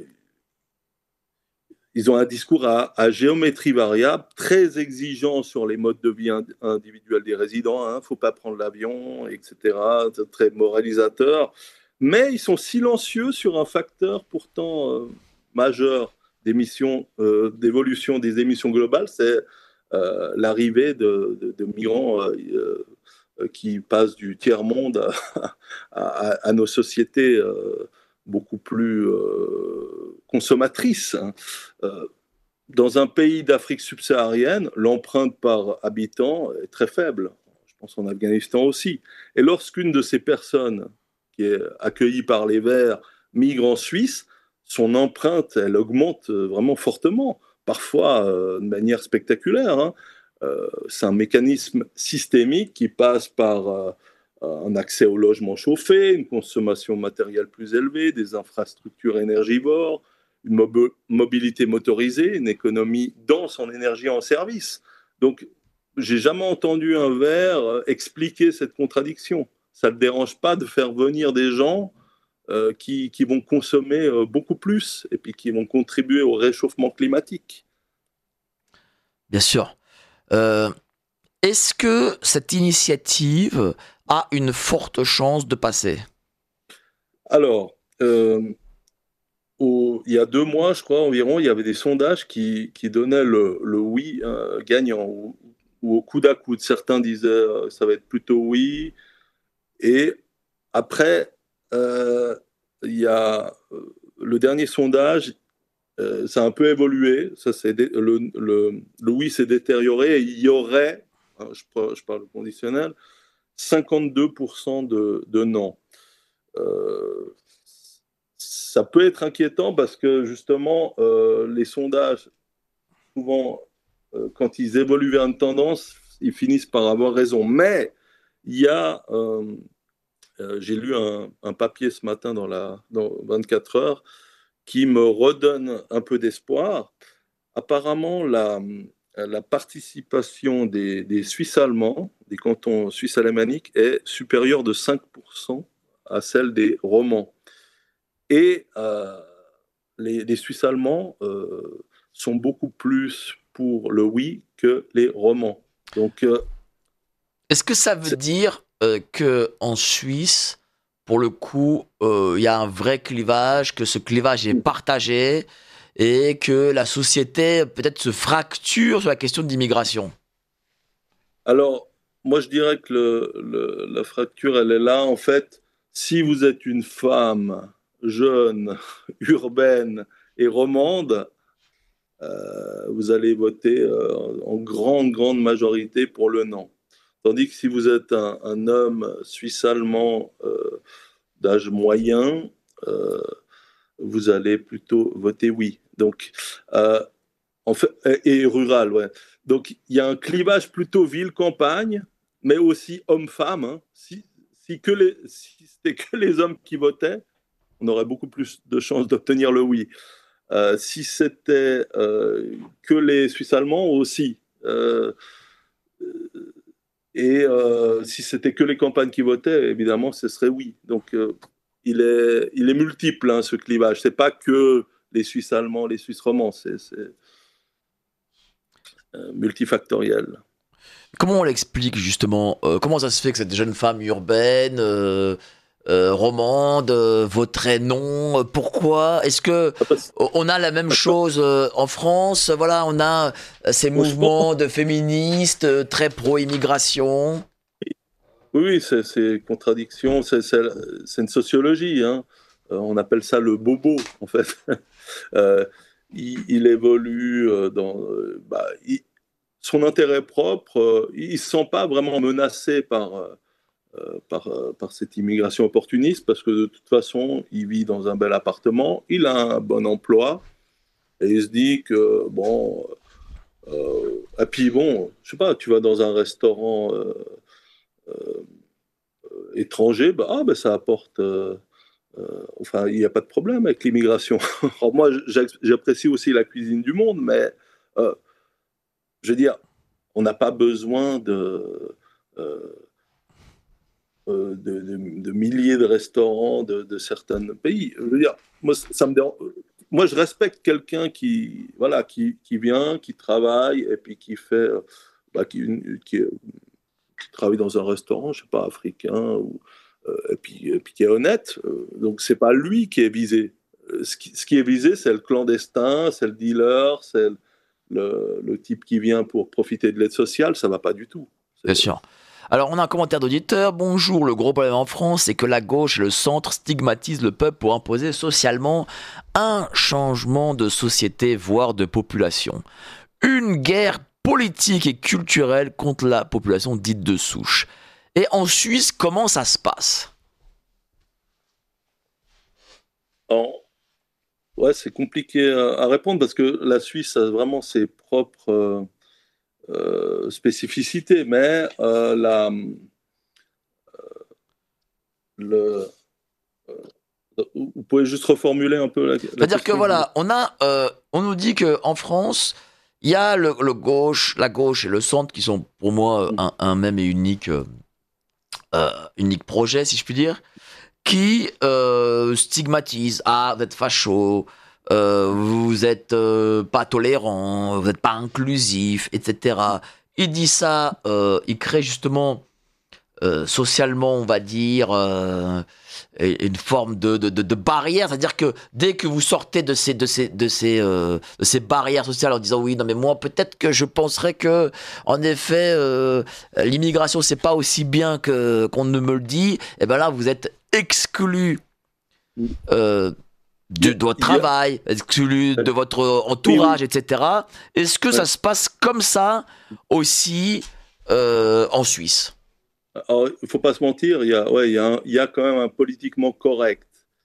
Ils ont un discours à, à géométrie variable, très exigeant sur les modes de vie individuels des résidents. Il hein, ne faut pas prendre l'avion, et cetera. C'est très moralisateur. Mais ils sont silencieux sur un facteur pourtant euh, majeur d'émissions, euh, d'évolution des émissions globales, c'est euh, l'arrivée de, de, de migrants euh, euh, qui passent du tiers-monde à, à, à, nos sociétés euh, beaucoup plus euh, consommatrices. Hein. Euh, dans un pays d'Afrique subsaharienne, l'empreinte par habitant est très faible. Je pense en Afghanistan aussi. Et lorsqu'une de ces personnes qui est accueillie par les Verts migre en Suisse, son empreinte, elle augmente vraiment fortement, parfois euh, de manière spectaculaire. Hein. Euh, c'est un mécanisme systémique qui passe par euh, un accès au logement chauffé, une consommation matérielle plus élevée, des infrastructures énergivores, une mob- mobilité motorisée, une économie dense en énergie en service. Donc, j'ai jamais entendu un Vert expliquer cette contradiction. Ça ne le dérange pas de faire venir des gens euh, qui, qui vont consommer euh, beaucoup plus et puis qui vont contribuer au réchauffement climatique. Bien sûr. Euh, est-ce que cette initiative a une forte chance de passer? Alors, euh, au, il y a deux mois, je crois, environ, il y avait des sondages qui, qui donnaient le, le oui euh, gagnant, ou, ou au coude à coude. Certains disaient euh, ça va être plutôt oui. Et après, euh, il y a euh, le dernier sondage, euh, ça a un peu évolué. Ça, c'est dé- le, le, le oui s'est détérioré et il y aurait, hein, je, par- je parle au conditionnel, cinquante-deux pour cent de, de non. Euh, Ça peut être inquiétant parce que justement, euh, les sondages, souvent, euh, quand ils évoluent vers une tendance, ils finissent par avoir raison. Mais il y a, euh, euh, j'ai lu un, un, papier ce matin dans, la, dans vingt-quatre heures qui me redonne un peu d'espoir. Apparemment, la, la participation des, des Suisses allemands, des cantons suisses alémaniques, est supérieure de cinq pour cent à celle des romans. Et euh, les, les Suisses allemands euh, sont beaucoup plus pour le oui que les romans. Donc, euh, est-ce que ça veut dire euh, que en Suisse, pour le coup, il euh, y a un vrai clivage, que ce clivage est partagé et que la société peut-être se fracture sur la question de l'immigration? Alors, moi, je dirais que le, le, la fracture, elle est là. En fait, si vous êtes une femme jeune, urbaine et romande, euh, vous allez voter euh, en grande, grande majorité pour le non. Tandis que si vous êtes un, un homme suisse-allemand euh, d'âge moyen, euh, vous allez plutôt voter oui. Donc, euh, en fait, et, et rural, ouais. Donc, il y a un clivage plutôt ville-campagne, mais aussi homme-femme. Hein. Si, si, que les, si c'était que les hommes qui votaient, on aurait beaucoup plus de chances d'obtenir le oui. Euh, si c'était euh, que les Suisses allemands aussi. Euh, et euh, si c'était que les campagnes qui votaient, évidemment, ce serait oui. Donc, euh, il, est, il est multiple, hein, ce clivage. C'est pas que les Suisses allemands, les Suisses romands, c'est euh, multifactoriel. Comment on l'explique justement euh, Comment ça se fait que cette jeune femme urbaine, euh, euh, romande, euh, voterait non? Pourquoi? Est-ce que on a la même chose euh, en France? Voilà, on a euh, ces Moi, je pense, mouvements de féministes euh, très pro-immigration. oui, oui, c'est, c'est contradiction, c'est, c'est, c'est une sociologie. Hein. Euh, on appelle ça le bobo, en fait. euh, il, il, évolue euh, dans. Euh, bah, il, son intérêt propre, euh, il ne se sent pas vraiment menacé par, euh, par, euh, par cette immigration opportuniste parce que de toute façon, il vit dans un bel appartement, il a un bon emploi et il se dit que, bon. Euh, et puis, bon, je sais pas, tu vas dans un restaurant. Euh, euh, étrangers, bah, ah, bah, ça apporte. Euh, euh, enfin, il n'y a pas de problème avec l'immigration. Alors, moi, j'apprécie aussi la cuisine du monde, mais euh, je veux dire, on n'a pas besoin de, euh, de, de, de, milliers de restaurants de, de certains pays. Je veux dire, moi, ça me dérange. Moi, je respecte quelqu'un qui, voilà, qui, qui vient, qui travaille et puis qui fait, bah, qui, qui, qui travaille dans un restaurant, je sais pas, africain, ou, euh, et, puis, et puis qui est honnête. Euh, donc, c'est pas lui qui est visé. Euh, ce, qui, ce qui est visé, c'est le clandestin, c'est le dealer, c'est le, le type qui vient pour profiter de l'aide sociale. Ça va pas du tout. Bien C'est... sûr. Alors, on a un commentaire d'auditeur. Bonjour, le gros problème en France, c'est que la gauche et le centre stigmatisent le peuple pour imposer socialement un changement de société, voire de population. Une guerre politique et culturelle contre la population dite de souche. Et en Suisse, comment ça se passe? En... Ouais, c'est compliqué à, à répondre parce que la Suisse a vraiment ses propres euh, euh, spécificités, mais euh, la, le, vous pouvez juste reformuler un peu la, la C'est-à-dire que question. voilà, on a, euh, on nous dit que en France, il y a le, le gauche, la gauche et le centre qui sont pour moi un, un même et unique, euh, euh, unique projet, si je puis dire, qui euh, stigmatise. Ah, vous êtes facho, euh, vous êtes euh, pas tolérant, vous n'êtes pas inclusif, et cetera. Il dit ça, euh, il crée justement euh, socialement, on va dire, euh, une forme de, de, de, de barrière. C'est-à-dire que dès que vous sortez de ces, de ces, de ces, euh, de ces barrières sociales en disant oui, non mais moi peut-être que je penserais que, en effet, euh, l'immigration c'est pas aussi bien que qu'on ne me le dit. Et ben là, vous êtes exclu euh, de, de votre travail, exclu de votre entourage, et cetera. Est-ce que ça se passe comme ça aussi euh, en Suisse? Alors, il ne faut pas se mentir, il y, a, ouais, il, y a un, il y a quand même un politiquement correct.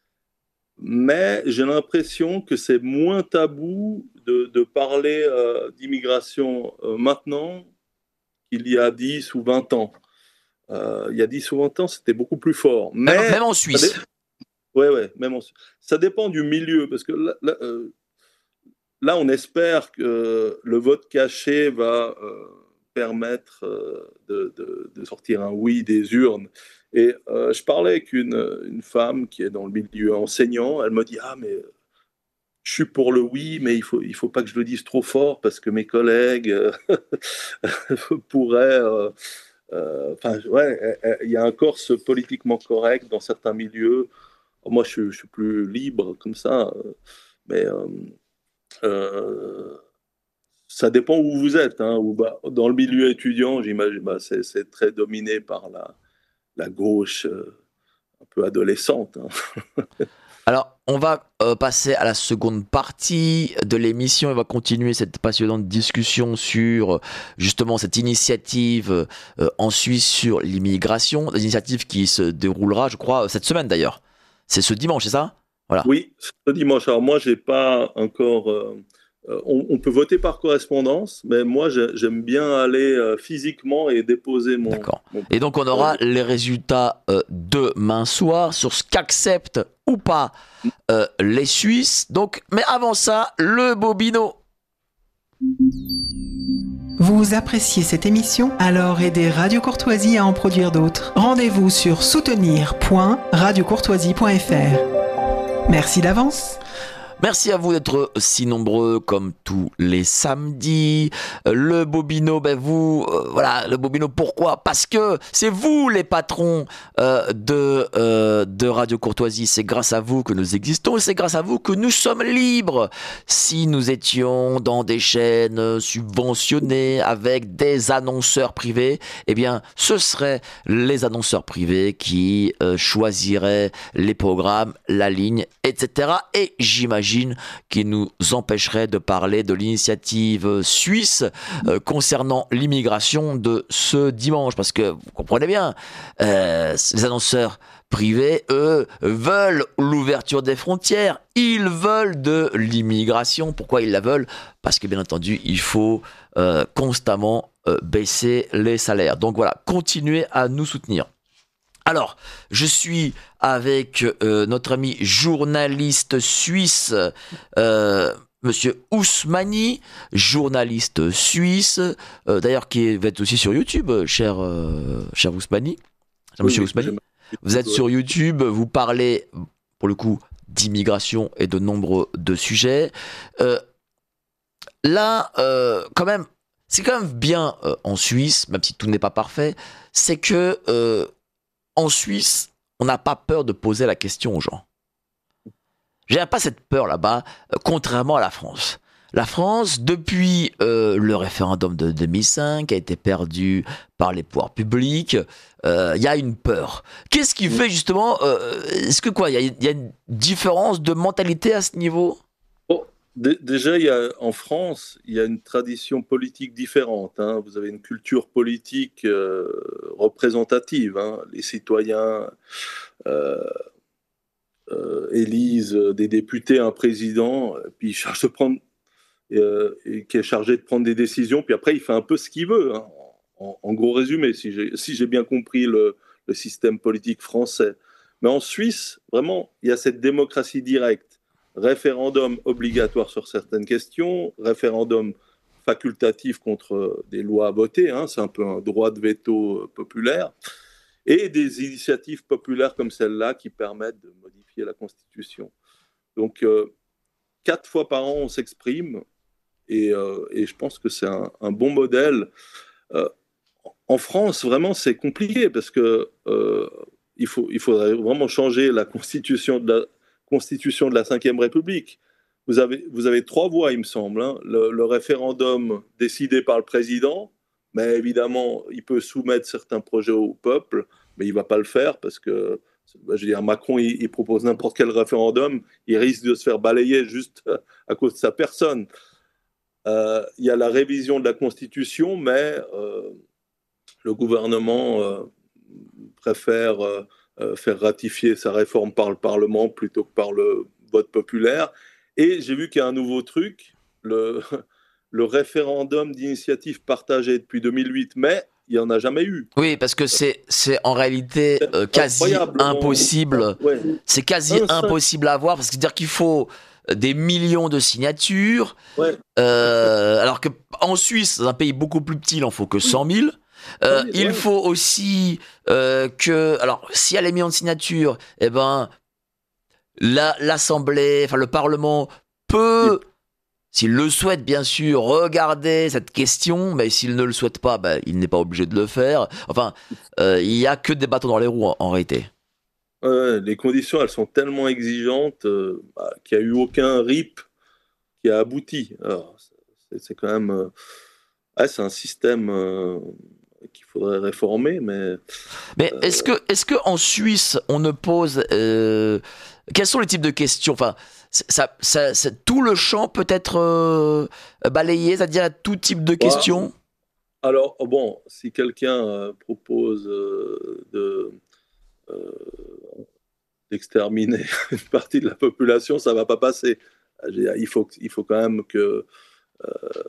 Mais j'ai l'impression que c'est moins tabou de, de parler euh, d'immigration euh, maintenant qu'il y a dix ou vingt ans. Euh, il y a dix ou vingt ans, c'était beaucoup plus fort. Mais, même, même en Suisse. Oui, ouais, même en Suisse. Ça dépend du milieu, parce que là, là, euh, là on espère que le vote caché va... Euh, permettre euh, de, de, de sortir un oui des urnes. Et euh, je parlais avec une, une femme qui est dans le milieu enseignant, elle me dit « Ah, mais je suis pour le oui, mais il ne faut, il faut pas que je le dise trop fort parce que mes collègues euh, pourraient... Euh, euh, » Enfin, ouais, il y a encore ce politiquement correct dans certains milieux. Moi, je, je suis plus libre comme ça, mais... Euh, euh, ça dépend où vous êtes. Hein, où, bah, dans le milieu étudiant, j'imagine, bah, c'est, c'est très dominé par la, la gauche euh, un peu adolescente. Hein. Alors, on va euh, passer à la seconde partie de l'émission. On va continuer cette passionnante discussion sur justement cette initiative euh, en Suisse sur l'immigration. L'initiative qui se déroulera, je crois, cette semaine d'ailleurs. C'est ce dimanche, c'est ça? Voilà. Oui, ce dimanche. Alors moi, j'ai pas encore... Euh, on, on peut voter par correspondance, mais moi, j'aime bien aller euh, physiquement et déposer mon... D'accord. mon... Et donc, on aura les résultats euh, demain soir sur ce qu'acceptent ou pas euh, les Suisses. Donc, mais avant ça, le Bobino. Vous appréciez cette émission? Alors aidez Radio Courtoisie à en produire d'autres. Rendez-vous sur soutenir point radio courtoisie point f r. Merci d'avance. Merci à vous d'être si nombreux comme tous les samedis. Le Bobino, ben vous, euh, voilà, le Bobino, pourquoi? Parce que c'est vous les patrons euh, de, euh, de Radio Courtoisie. C'est grâce à vous que nous existons et c'est grâce à vous que nous sommes libres. Si nous étions dans des chaînes subventionnées avec des annonceurs privés, eh bien, ce seraient les annonceurs privés qui euh, choisiraient les programmes, la ligne, et cetera. Et j'imagine qui nous empêcherait de parler de l'initiative suisse euh, concernant l'immigration de ce dimanche. Parce que, vous comprenez bien, euh, les annonceurs privés, eux, veulent l'ouverture des frontières. Ils veulent de l'immigration. Pourquoi ils la veulent? Parce que, bien entendu, il faut euh, constamment euh, baisser les salaires. Donc voilà, continuez à nous soutenir. Alors, je suis avec euh, notre ami journaliste suisse, euh, Monsieur Ousmani, journaliste suisse, euh, d'ailleurs qui va être aussi sur YouTube, cher, euh, cher Ousmani. Oui, Monsieur oui, Ousmani, vous êtes sur YouTube, vous parlez, pour le coup, d'immigration et de nombreux de sujets. Euh, là, euh, quand même, c'est quand même bien euh, en Suisse, même si tout n'est pas parfait, c'est que... Euh, en Suisse, on n'a pas peur de poser la question aux gens. J'ai pas cette peur là-bas, euh, contrairement à la France. La France, depuis euh, le référendum de deux mille cinq, a été perdu par les pouvoirs publics. Il euh, y a une peur. Qu'est-ce qui fait justement euh, Est-ce que quoi Il y, y a une différence de mentalité à ce niveau? Bon, d- déjà, il y a, en France, il y a une tradition politique différente. Hein. Vous avez une culture politique euh, représentative. Hein. Les citoyens euh, euh, élisent des députés, un président, puis ils cherchent de prendre, euh, et qui est chargé de prendre des décisions, puis après, il fait un peu ce qu'il veut. Hein. En, en gros résumé, si j'ai, si j'ai bien compris le, le système politique français. Mais en Suisse, vraiment, il y a cette démocratie directe. Référendum obligatoire sur certaines questions, référendum facultatif contre des lois votées, hein, c'est un peu un droit de veto populaire, et des initiatives populaires comme celle-là qui permettent de modifier la Constitution. Donc, euh, quatre fois par an, on s'exprime, et, euh, et je pense que c'est un, un bon modèle. Euh, en France, vraiment, c'est compliqué, parce que euh, il, faut, il faudrait vraiment changer la Constitution de la, Constitution de la cinquième République. Vous avez, vous avez trois voies, il me semble. Hein. Le, le référendum décidé par le président, mais évidemment, il peut soumettre certains projets au peuple, mais il ne va pas le faire parce que, je veux dire, Macron, il, il propose n'importe quel référendum, il risque de se faire balayer juste à cause de sa personne. Euh, il y a la révision de la Constitution, mais euh, le gouvernement euh, préfère euh, faire ratifier sa réforme par le Parlement plutôt que par le vote populaire. Et j'ai vu qu'il y a un nouveau truc, le, le référendum d'initiative partagée depuis deux mille huit, mais il n'y en a jamais eu. Oui, parce que c'est, c'est en réalité euh, quasi impossible. Ouais. C'est quasi un, impossible à avoir, parce que c'est-à-dire qu'il faut des millions de signatures, ouais. euh, alors qu'en Suisse, dans un pays beaucoup plus petit, il en faut que cent mille. Euh, il ouais. faut aussi euh, que, alors, s'il y a les millions de signatures, eh ben, la, l'Assemblée, enfin le Parlement peut, oui. s'il le souhaite bien sûr, regarder cette question, mais s'il ne le souhaite pas, ben, il n'est pas obligé de le faire. Enfin, euh, il n'y a que des bâtons dans les roues en, en réalité. Ouais, les conditions, elles sont tellement exigeantes euh, bah, qu'il n'y a eu aucun R I P qui a abouti. Alors, c'est, c'est quand même, euh, ouais, c'est un système. Euh, qu'il faudrait réformer, mais... Mais euh... est-ce que, est-ce que en Suisse, on ne pose... Euh, quels sont les types de questions ? Enfin, ça, ça, ça, tout le champ peut être euh, balayé, c'est-à-dire tout type de questions ? Ouais. Alors, bon, si quelqu'un euh, propose euh, de, euh, d'exterminer une partie de la population, ça ne va pas passer. Il faut, il faut quand même que... Euh,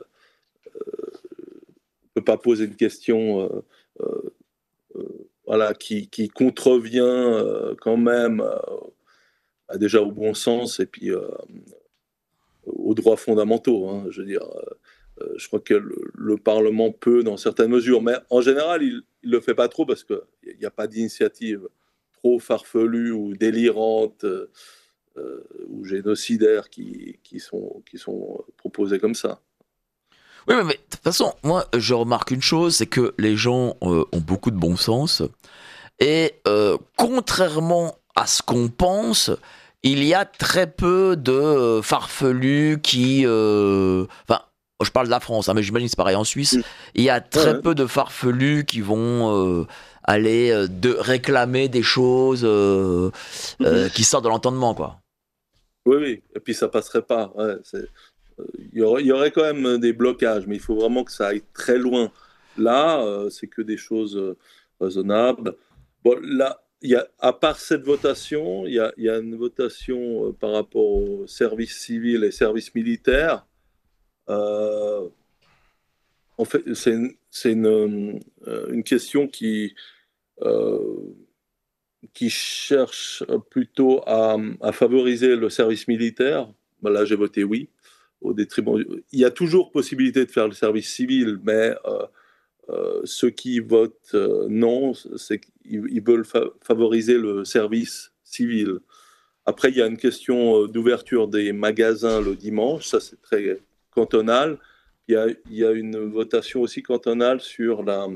ne peut pas poser une question euh, euh, euh, voilà, qui, qui contrevient euh, quand même euh, déjà au bon sens et puis euh, aux droits fondamentaux. Hein, je veux dire, euh, je crois que le, le Parlement peut dans certaines mesures, mais en général, il ne le fait pas trop parce qu'il n'y a pas d'initiative trop farfelue ou délirante euh, euh, ou génocidaire qui, qui, sont, qui sont proposées comme ça. Oui, mais, mais de toute façon, moi, je remarque une chose, c'est que les gens euh, ont beaucoup de bon sens. Et euh, contrairement à ce qu'on pense, il y a très peu de euh, farfelus qui... Euh, enfin, je parle de la France, hein, mais j'imagine que c'est pareil en Suisse. Il y a très ouais. peu de farfelus qui vont euh, aller euh, de réclamer des choses euh, euh, qui sortent de l'entendement, quoi. Oui, oui. Et puis ça passerait pas. Ouais, c'est... Il y, aurait, il y aurait quand même des blocages, mais il faut vraiment que ça aille très loin. Là, euh, c'est que des choses euh, raisonnables. Bon, là, il y a, à part cette votation, il y a, il y a une votation euh, par rapport au service civil et service militaire. Euh, en fait, c'est une, c'est une, euh, une question qui, euh, qui cherche plutôt à, à favoriser le service militaire. Ben là, j'ai voté oui. Au détriment, il y a toujours possibilité de faire le service civil, mais euh, euh, ceux qui votent euh, non, c'est qu'ils ils veulent fa- favoriser le service civil. Après, il y a une question d'ouverture des magasins le dimanche, ça c'est très cantonal. Il y a, il y a une votation aussi cantonale sur, la,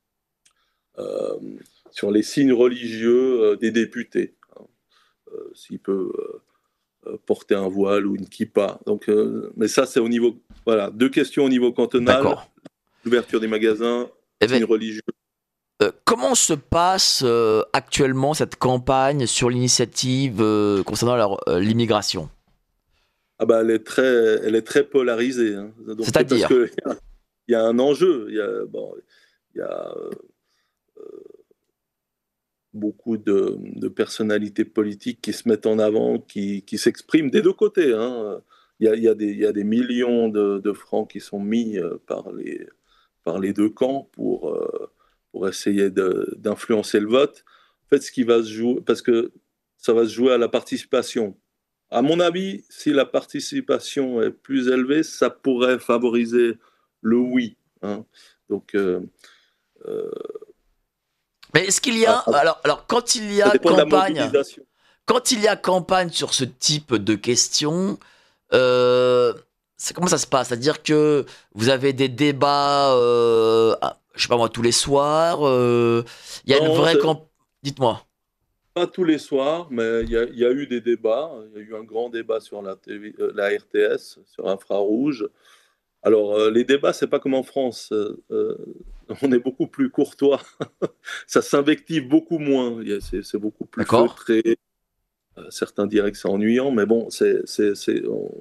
euh, sur les signes religieux euh, des députés. Hein. Euh, s'il peut... Euh, porter un voile ou une kippa. Donc, euh, mais ça, c'est au niveau... Voilà, deux questions au niveau cantonal. D'accord. L'ouverture des magasins, eh ben, signes religieux. Euh, comment se passe euh, actuellement cette campagne sur l'initiative euh, concernant la, euh, l'immigration ? Ah bah, elle est très, elle est très polarisée. Hein. Donc, c'est-à-dire c'est parce qu'il y, y a un enjeu. Il y a... Bon, il y a euh, beaucoup de, de personnalités politiques qui se mettent en avant, qui, qui s'expriment des deux côtés. Hein. Il, y a, il, y a des, il y a des millions de, de francs qui sont mis par les, par les deux camps pour, pour essayer de, d'influencer le vote. En fait, ce qui va se jouer, parce que ça va se jouer à la participation. À mon avis, si la participation est plus élevée, ça pourrait favoriser le oui. Hein. Donc, euh, euh, mais est-ce qu'il y a ah, alors alors quand il y ça a dépend de la campagne, mobilisation. quand il y a campagne sur ce type de questions, euh, c'est comment ça se passe? C'est-à-dire que vous avez des débats, euh, ah, je sais pas moi, tous les soirs. euh, Il y a une Non, vraie c'est campagne. Dites-moi. pas tous les soirs, mais il y, a- il y a eu des débats. Il y a eu un grand débat sur la, T V, euh, la R T S, sur infrarouge. Alors, euh, les débats, c'est pas comme en France. Euh, euh, on est beaucoup plus courtois. Ça s'invective beaucoup moins. Il y a- C'est c'est beaucoup plus D'accord? feutré. Euh, certains diraient que c'est ennuyant, mais bon, c'est c'est- c'est- on-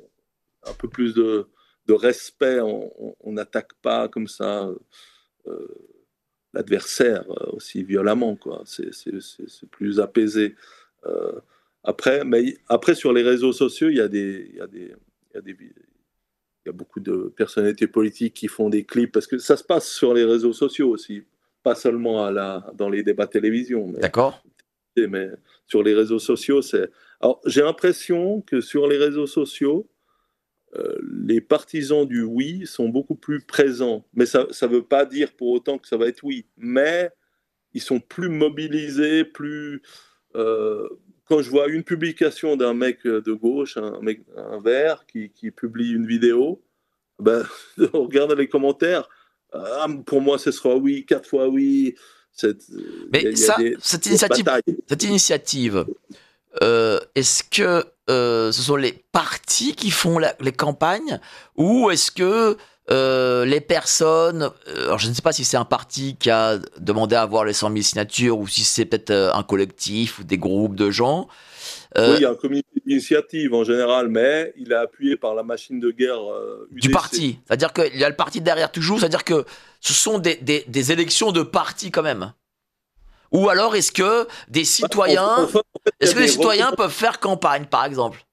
un peu plus de, de respect. On n'attaque pas comme ça euh, l'adversaire euh, aussi violemment, quoi. C'est c'est- c'est- c'est plus apaisé. Euh, après, mais après, sur les réseaux sociaux, il y a des, il y a des, il y a des, il y a beaucoup de personnalités politiques qui font des clips, parce que ça se passe sur les réseaux sociaux aussi, pas seulement à la, dans les débats télévision, mais, D'accord? mais sur les réseaux sociaux, c'est... Alors, j'ai l'impression que sur les réseaux sociaux, euh, les partisans du oui sont beaucoup plus présents. Mais ça ne veut pas dire pour autant que ça va être oui. Mais ils sont plus mobilisés, plus... Euh, quand je vois une publication d'un mec de gauche, un mec, un vert, qui, qui publie une vidéo, ben, on regarde les commentaires. Ah, pour moi, ce sera oui, quatre fois oui. Il y, Mais y, a ça, des, cette des initiative, batailles. cette initiative, euh, est-ce que euh, ce sont les partis qui font la- les campagnes ou est-ce que euh, les personnes, euh, alors je ne sais pas si c'est un parti qui a demandé à avoir les cent mille signatures ou si c'est peut-être euh, un collectif ou des groupes de gens. Oui, euh, il y a un comité d'initiative en général, mais il est appuyé par la machine de guerre euh, du U D C. parti. C'est-à-dire qu'il y a le parti derrière toujours, c'est-à-dire que ce sont des, des, des élections de parti quand même. Ou alors est-ce que des citoyens, Enfin, en fait, il y est-ce a que les des citoyens recommandations. peuvent faire campagne, par exemple?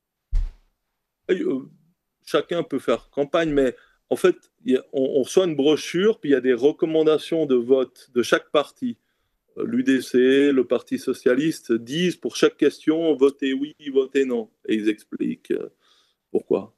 Euh, Chacun peut faire campagne, mais en fait, il y a- on, on reçoit une brochure, puis il y a des recommandations de vote de chaque parti. L'U D C, le Parti socialiste disent pour chaque question, votez oui, votez non. Et ils expliquent euh, pourquoi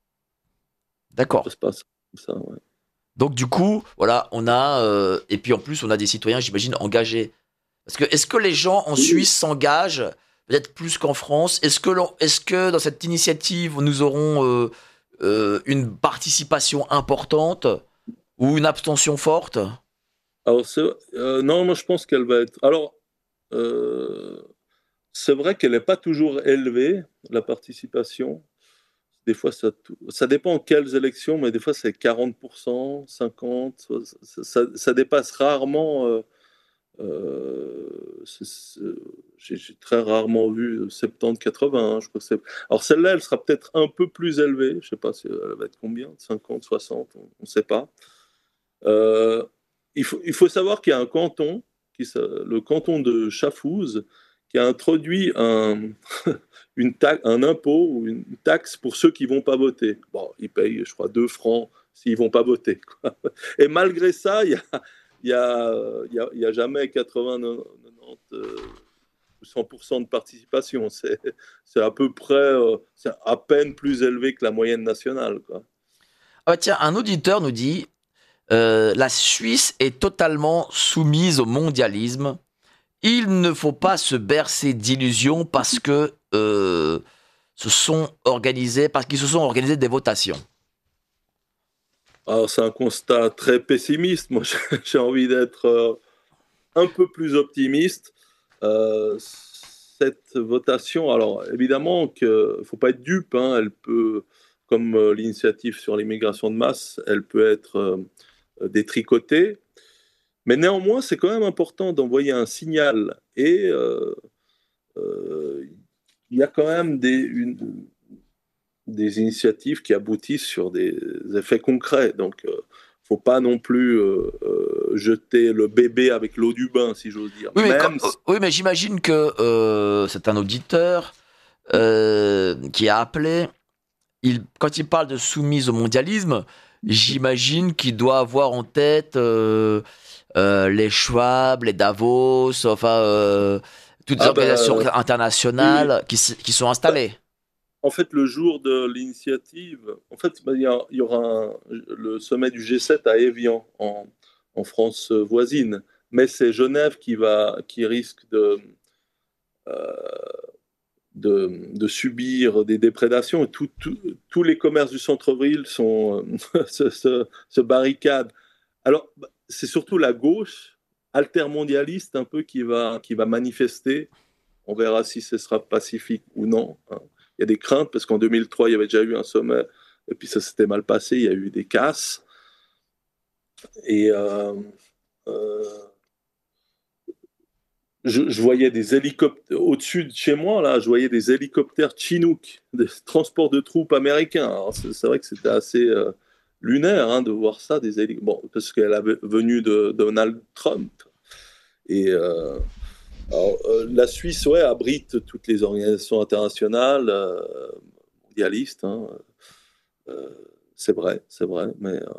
ça D'accord. se passe comme ça. Ouais. Donc du coup, voilà, on a euh, et puis en plus on a des citoyens, j'imagine, engagés. Parce que est-ce que les gens en Oui, Suisse s'engagent peut-être plus qu'en France? Est-ce que l'on- est-ce que dans cette initiative nous aurons euh, euh, une participation importante ou une abstention forte? alors, c'est- euh, non, moi je pense qu'elle va être. Alors, euh, c'est vrai qu'elle n'est pas toujours élevée, la participation. Des fois, ça, ça dépend quelles élections, mais des fois, c'est quarante pour cent, cinquante pour cent. Ça, ça, ça dépasse rarement. Euh, euh, c'est- c'est- j'ai, j'ai très rarement vu soixante-dix quatre-vingts. Hein, je crois que c'est... Alors, celle-là, elle sera peut-être un peu plus élevée. Je ne sais pas si elle va être combien, cinquante, soixante, on ne sait pas. Euh, il, faut, il faut savoir qu'il y a un canton, qui, le canton de Chafouz, qui a introduit un, une ta- un impôt ou une taxe pour ceux qui ne vont pas voter. Bon, ils payent, je crois, deux francs s'ils ne vont pas voter. Quoi. Et malgré ça, il n'y a, il y a, il y a, il y a jamais quatre-vingts, quatre-vingt-dix ou cent pour cent de participation. C'est, c'est à peu près, euh, c'est à peine plus élevé que la moyenne nationale. Quoi. Ah bah tiens, un auditeur nous dit euh, la Suisse est totalement soumise au mondialisme. Il ne faut pas se bercer d'illusions parce que euh, se sont organisés, parce qu'ils se sont organisés des votations. Alors, c'est un constat très pessimiste. Moi, j'ai envie d'être euh, un peu plus optimiste. Euh, cette votation, alors évidemment qu'il ne faut pas être dupe, hein, elle peut, comme euh, l'initiative sur l'immigration de masse, elle peut être euh, détricotée. Mais néanmoins, c'est quand même important d'envoyer un signal. Et euh, euh, il y a quand même des, une, des initiatives qui aboutissent sur des effets concrets. Donc, il euh, ne faut pas non plus euh, euh, jeter le bébé avec l'eau du bain, si j'ose dire. Oui, mais, quand- Même euh, si... oui, mais j'imagine que euh, c'est un auditeur euh, qui a appelé. Il, quand il parle de soumise au mondialisme, j'imagine qu'il doit avoir en tête euh, euh, les Schwab, les Davos, enfin euh, toutes les Ah organisations ben, oui, oui. internationales qui, s- qui sont installées. en fait, le jour de l'initiative, en fait, il y, a, il y aura un, le sommet du G sept à Évian, en, en France voisine. Mais c'est Genève qui, va, qui risque de, euh, de, de subir des déprédations. Tout, tout, tous les commerces du centre-ville sont, se, se, se barricadent. Alors, c'est surtout la gauche altermondialiste un peu qui va, qui va manifester. On verra si ce sera pacifique ou non. Hein. Il y a des craintes parce qu'en deux mille trois, il y avait déjà eu un sommet et puis ça s'était mal passé. Il y a eu des casses. Et euh, euh, je, je voyais des hélicoptères au-dessus de chez moi. Là, je voyais des hélicoptères Chinook, des transports de troupes américains. Alors, c'est, c'est vrai que c'était assez euh, lunaire hein, de voir ça, des hélic- bon, parce qu'elle avait venu de, de Donald Trump. Et euh, alors, euh, la Suisse, ouais, abrite toutes les organisations internationales euh, mondialistes. Hein, euh, c'est vrai, c'est vrai, mais euh,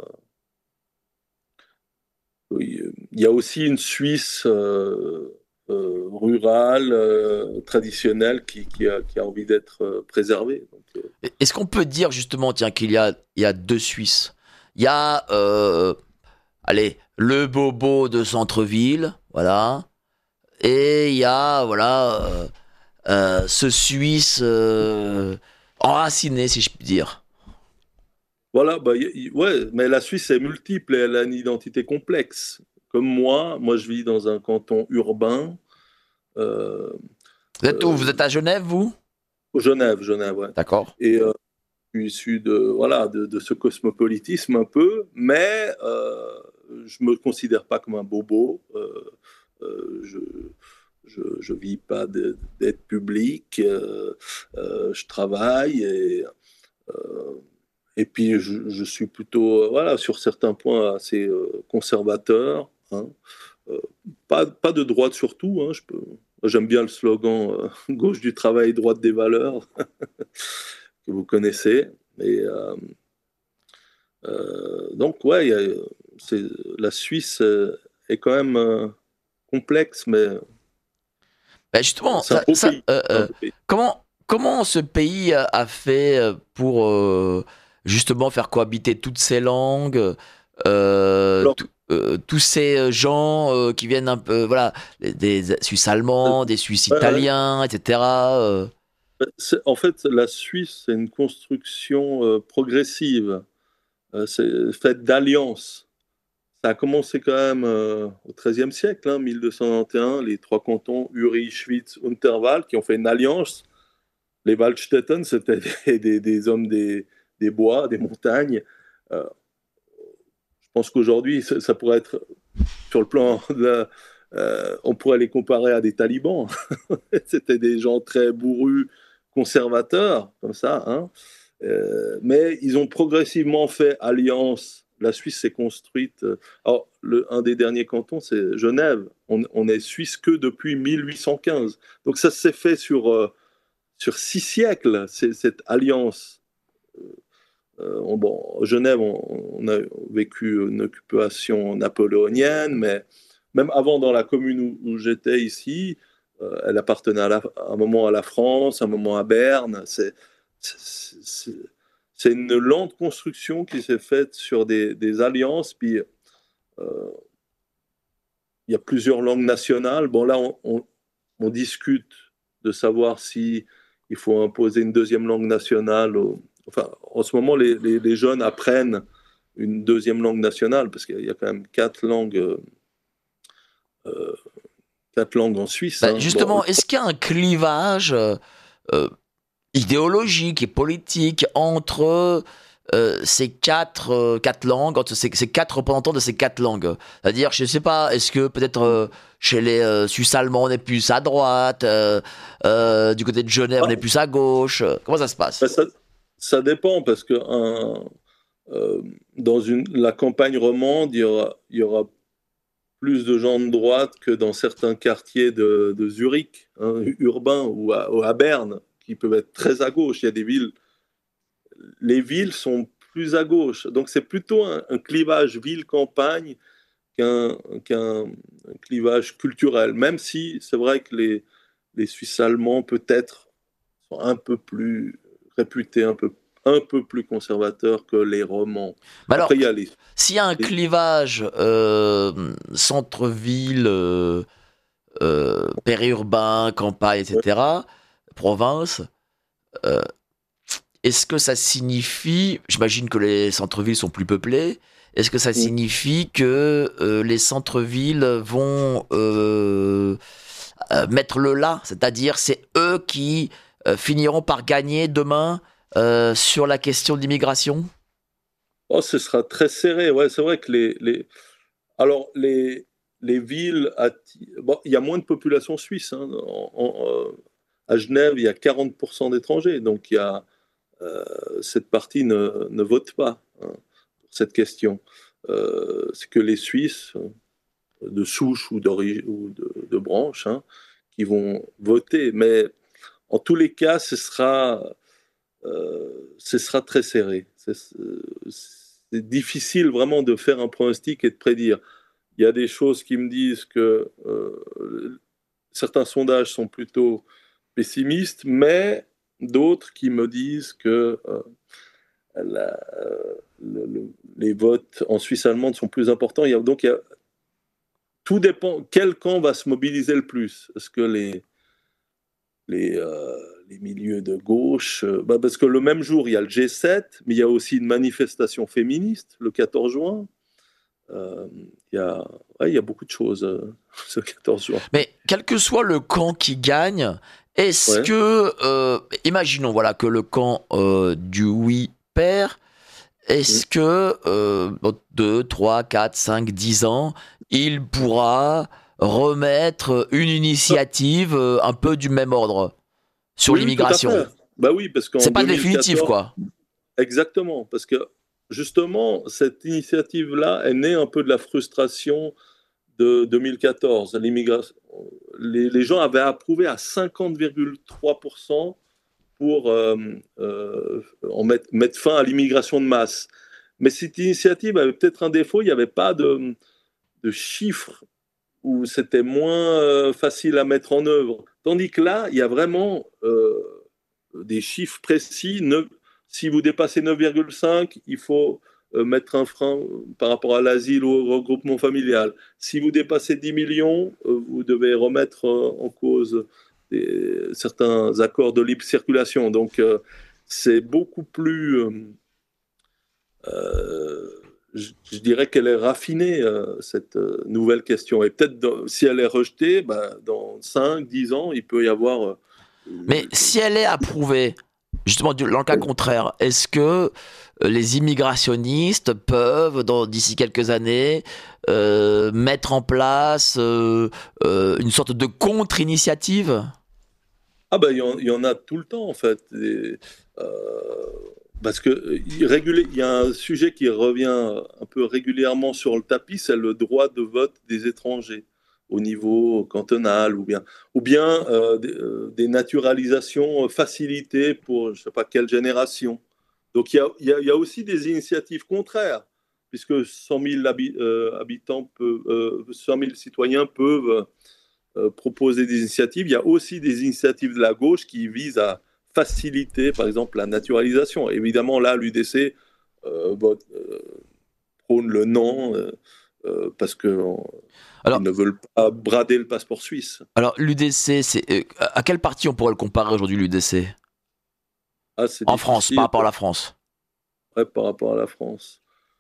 oui, il y a aussi une Suisse euh, euh, rurale, euh, traditionnelle, qui, qui, a, qui a envie d'être euh, préservée. Donc, euh... Est-ce qu'on peut dire justement, tiens, qu'il y a, il y a deux Suisses? Il y a, euh, allez, le bobo de centre-ville, voilà, et il y a, voilà, euh, euh, ce Suisse euh, enraciné, si je puis dire. Voilà, bah, y, y, ouais, mais la Suisse est multiple et elle a une identité complexe. Comme moi, moi je vis dans un canton urbain. Euh, Vous êtes où? Vous euh, êtes à Genève, vous? Genève, Genève, ouais. D'accord. Et euh, je suis issu de, voilà, de, de ce cosmopolitisme un peu, mais euh, je ne me considère pas comme un bobo. Euh, euh, je je, je vis pas de, d'aide publique. Euh, euh, je travaille et euh, et puis je, je suis plutôt euh, voilà sur certains points assez euh, conservateur. Hein. Euh, pas pas de droite surtout. Hein, je peux, j'aime bien le slogan euh, gauche du travail, droite des valeurs que vous connaissez. Et euh, euh, donc ouais, y a, c'est, la Suisse euh, est quand même euh, complexe, mais Ben justement, c'est un ça, beau ça, pays. euh, Un euh, beau pays. comment, comment ce pays a, a fait euh, pour euh, justement faire cohabiter toutes ces langues, euh, Alors, tout- euh, tous ces euh, gens euh, qui viennent un peu, voilà, des, des Suisses euh, allemands, des Suisses ouais, ouais. italiens, et cetera euh. C'est- en fait, la Suisse, c'est une construction euh, progressive, euh, c'est faite d'alliances. Ça a commencé quand même euh, au treizième siècle, hein, mille deux cent quatre-vingt-onze, les trois cantons, Uri, Schwyz, Unterwald, qui ont fait une alliance. Les Waldstätten, c'était des, des- des hommes des, des bois, des montagnes. Euh, je pense qu'aujourd'hui, ça, ça pourrait être, sur le plan de la- euh, on pourrait les comparer à des talibans. C'était des gens très bourrus, conservateurs, comme ça. Hein. Euh, mais ils ont progressivement fait alliance. La Suisse s'est construite. euh, Alors, le, un des derniers cantons, c'est Genève. On, on est suisse que depuis mille huit cent quinze. Donc, ça s'est fait sur, euh, sur six siècles, c'est, cette alliance. Euh, on, bon, Genève, on, on, a vécu une occupation napoléonienne, mais même avant, dans la commune où, où j'étais ici, euh, elle appartenait à, la, à un moment à la France, à un moment à Berne. C'est, c'est, c'est, c'est une lente construction qui s'est faite sur des, des alliances. Puis, euh, il y a plusieurs langues nationales. Bon, là, on, on, on discute de savoir si il faut imposer une deuxième langue nationale. Au, enfin, en ce moment, les, les, les, jeunes apprennent une deuxième langue nationale parce qu'il y a quand même quatre langues, euh, quatre langues en Suisse. Ben Hein. Bon, justement, est-ce qu'il y a un clivage euh, euh, idéologique et politique entre euh, ces quatre, euh, quatre langues, entre ces, ces quatre représentants de ces quatre langues? C'est-à-dire, je ne sais pas, est-ce que peut-être euh, chez les euh, Suisses allemands on est plus à droite, euh, euh, du côté de Genève on est plus à gauche, comment ça se passe? ben ça, ça dépend parce que un, euh, dans une, la campagne romande, il y aura, il y aura plus de gens de droite que dans certains quartiers de, de Zurich, hein, urbains, ou à, ou à Berne, qui peuvent être très à gauche. Il y a des villes, les villes sont plus à gauche. Donc c'est plutôt un, un clivage ville-campagne qu'un, qu'un un clivage culturel, même si c'est vrai que les, les Suisses allemands peut-être sont un peu plus réputés un peu, un peu plus conservateurs que les romans. Mais alors, Après, il y a les... s'il y a un les- clivage euh, centre-ville, euh, euh, périurbain, campagne, et cetera, province, euh, est-ce que ça signifie, j'imagine que les centres-villes sont plus peuplés, est-ce que ça Mm. signifie que euh, les centres-villes vont euh, euh, mettre le là, c'est-à-dire c'est eux qui euh, finiront par gagner demain euh, sur la question de l'immigration? Oh, ce sera très serré. Ouais, c'est vrai que les, les... Alors, les, les villes... atti- Bon, il y a moins de population suisse. Hein. En- en- euh, à Genève, il y a quarante pour cent d'étrangers. Donc, il y a, euh, cette partie ne, ne vote pas, hein, pour cette question. Euh, c'est que les Suisses, de souche ou, ou de, de branche, hein, qui vont voter. Mais en tous les cas, ce sera, euh, ce sera très serré. C'est, c'est difficile vraiment de faire un pronostic et de prédire. Il y a des choses qui me disent que euh, certains sondages sont plutôt pessimistes, mais d'autres qui me disent que euh, la, euh, le, le, les votes en Suisse allemande sont plus importants. Il y a, donc, il y a, tout dépend quel camp va se mobiliser le plus. Est-ce que les, les, euh, les milieux de gauche, euh, bah parce que le même jour, il y a le G sept, mais il y a aussi une manifestation féministe le quatorze juin. Euh, il, y a, ouais, il y a beaucoup de choses euh, ce quatorze juin. Mais quel que soit le camp qui gagne, est-ce Ouais. que, euh, imaginons voilà que le camp euh, du oui perd, est-ce Mm. que euh, deux, trois, quatre, cinq, dix ans, il pourra remettre une initiative euh, un peu du même ordre sur Oui, oui, tout à l'immigration? fait. Bah oui, parce qu'en C'est pas deux mille définitif, quatorze, quoi. exactement, parce que justement, cette initiative-là est née un peu de la frustration de deux mille quatorze. L'immigration, les, les gens avaient approuvé à cinquante virgule trois pour cent pour euh, euh, en mettre, mettre fin à l'immigration de masse. Mais cette initiative avait peut-être un défaut, il n'y avait pas de, de chiffres où c'était moins euh, facile à mettre en œuvre. Tandis que là, il y a vraiment euh, des chiffres précis. neuf, si vous dépassez neuf virgule cinq, il faut euh, mettre un frein par rapport à l'asile ou au regroupement familial. Si vous dépassez dix millions, euh, vous devez remettre euh, en cause des, certains accords de libre circulation. Donc, euh, c'est beaucoup plus... Euh, euh, je, je, dirais qu'elle est raffinée, euh, cette euh, nouvelle question. Et peut-être, dans, si elle est rejetée, bah, dans cinq, dix ans, il peut y avoir... Euh, Mais si elle est approuvée, justement, dans le cas contraire, est-ce que les immigrationnistes peuvent, dans, d'ici quelques années, euh, mettre en place euh, euh, une sorte de contre-initiative? Ah ben, bah, il y, y en a tout le temps, en fait. Et, euh, parce que il, régulé, il y a un sujet qui revient un peu régulièrement sur le tapis, c'est le droit de vote des étrangers au niveau cantonal, ou bien, ou bien euh, des, euh, des naturalisations facilitées pour je ne sais pas quelle génération. Donc il y a, il y a, il y a aussi des initiatives contraires, puisque cent mille habi- euh, habitants, peuvent, euh, cent mille citoyens peuvent euh, proposer des initiatives. Il y a aussi des initiatives de la gauche qui visent à faciliter, par exemple, la naturalisation. Évidemment, là, l'U D C euh, euh, prône le non euh, euh, parce qu'ils ne veulent pas brader le passeport suisse. Alors, l'U D C, c'est, euh, à quel parti on pourrait le comparer aujourd'hui, l'U D C? Ah, c'est En France, par rapport à la France. Ouais, par rapport à la France.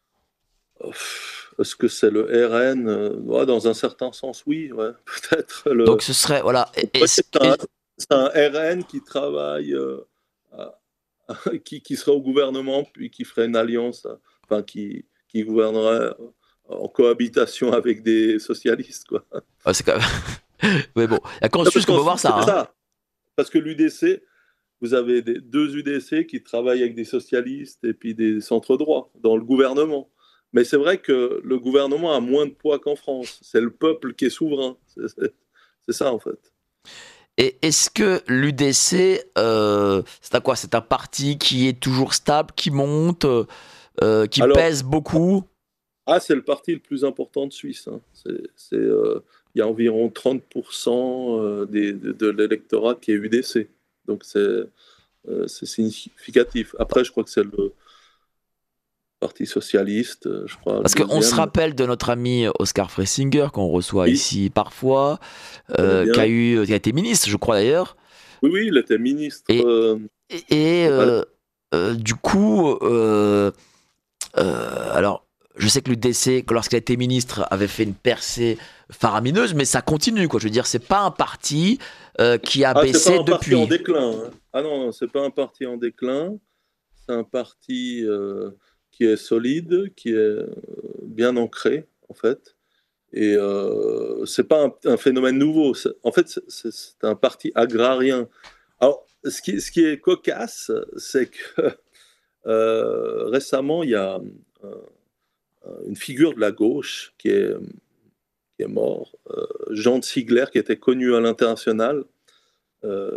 Est-ce que c'est le R N? Ouais, dans un certain sens, oui, ouais, peut-être. Le... Donc, ce serait, voilà. C'est un, c'est un R N qui travaille, euh, à, qui, qui serait au gouvernement, puis qui ferait une alliance, enfin, qui, qui gouvernerait en cohabitation avec des socialistes, quoi. Ouais, c'est quand même... Mais bon, il y a qu'en Suisse qu'on peut voir ça. Hein. ça. Parce que l'U D C, vous avez des, deux U D C qui travaillent avec des socialistes et puis des centres droits dans le gouvernement. Mais c'est vrai que le gouvernement a moins de poids qu'en France. C'est le peuple qui est souverain. C'est, c'est, c'est ça, en fait. Et est-ce que l'U D C, euh, c'est un quoi? C'est un parti qui est toujours stable, qui monte, euh, qui Alors, pèse beaucoup? Ah, c'est le parti le plus important de Suisse. Hein. C'est, c'est, euh, il y a environ trente pour cent des, de, de l'électorat qui est U D C. Donc c'est, euh, c'est significatif. Après, je crois que c'est le Parti socialiste, je crois. Parce qu'on se rappelle de notre ami Oscar Freisinger, qu'on reçoit oui. ici parfois, euh, qui, a eu, qui a été ministre, je crois d'ailleurs. Oui, oui, il était ministre. Et, euh, et, et euh, euh, du coup, euh, euh, alors, je sais que l'U D C, lorsqu'il a été ministre, avait fait une percée faramineuse, mais ça continue, quoi. Je veux dire, c'est pas un parti euh, qui a ah, baissé c'est pas un depuis. Parti en déclin. Hein. Ah non, c'est pas un parti en déclin. C'est un parti euh, qui est solide, qui est bien ancré, en fait. Et euh, c'est pas un, un phénomène nouveau. C'est, en fait, c'est, c'est, c'est un parti agrarien. Alors, ce qui, ce qui est cocasse, c'est que euh, récemment, il y a euh, une figure de la gauche qui est, qui est mort, euh, Jean de Sigler, qui était connu à l'international. Euh,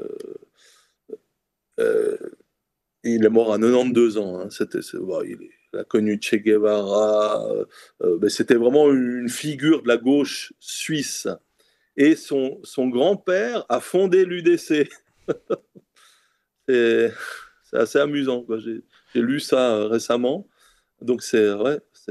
euh, il est mort à quatre-vingt-douze ans. Hein. C'était, c'est, bon, il, est, il a connu Che Guevara. Euh, mais c'était vraiment une figure de la gauche suisse. Et son, son grand-père a fondé l'U D C. c'est, c'est assez amusant. Quoi. J'ai, j'ai lu ça euh, récemment. Donc c'est ouais, c'est,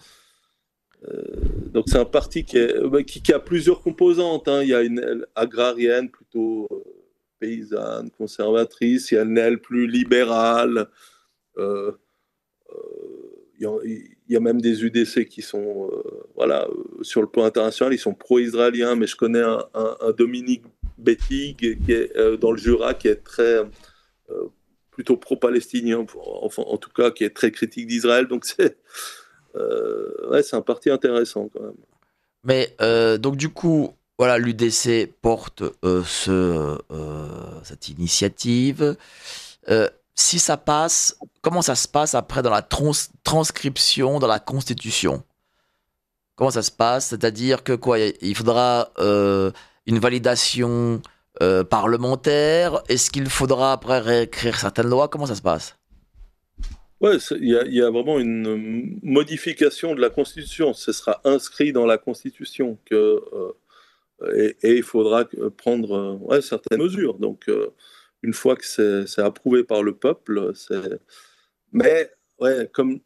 euh, donc c'est un parti qui, est, qui, qui a plusieurs composantes. Hein. Il y a une aile agrarienne plutôt euh, paysanne, conservatrice. Il y a une aile plus libérale. Euh, euh, il, y a, il y a même des U D C qui sont euh, voilà, euh, sur le plan international, ils sont pro-israéliens. Mais je connais un, un, un Dominique Bettig qui est euh, dans le Jura, qui est très euh, plutôt pro-palestinien, enfin, en tout cas, qui est très critique d'Israël. Donc c'est Euh, ouais, c'est un parti intéressant quand même. Mais euh, donc du coup, voilà, l'U D C porte euh, ce, euh, cette initiative. Euh, si ça passe, comment ça se passe après dans la trans- transcription dans la Constitution? Comment ça se passe? C'est-à-dire que quoi, il faudra euh, une validation euh, parlementaire? Est-ce qu'il faudra après réécrire certaines lois? Comment ça se passe? Ouais, il y, y a vraiment une modification de la Constitution. Ce sera inscrit dans la Constitution que, euh, et, et il faudra prendre euh, ouais, certaines mesures. Donc, euh, une fois que c'est, c'est approuvé par le peuple, c'est... mais ouais, comme,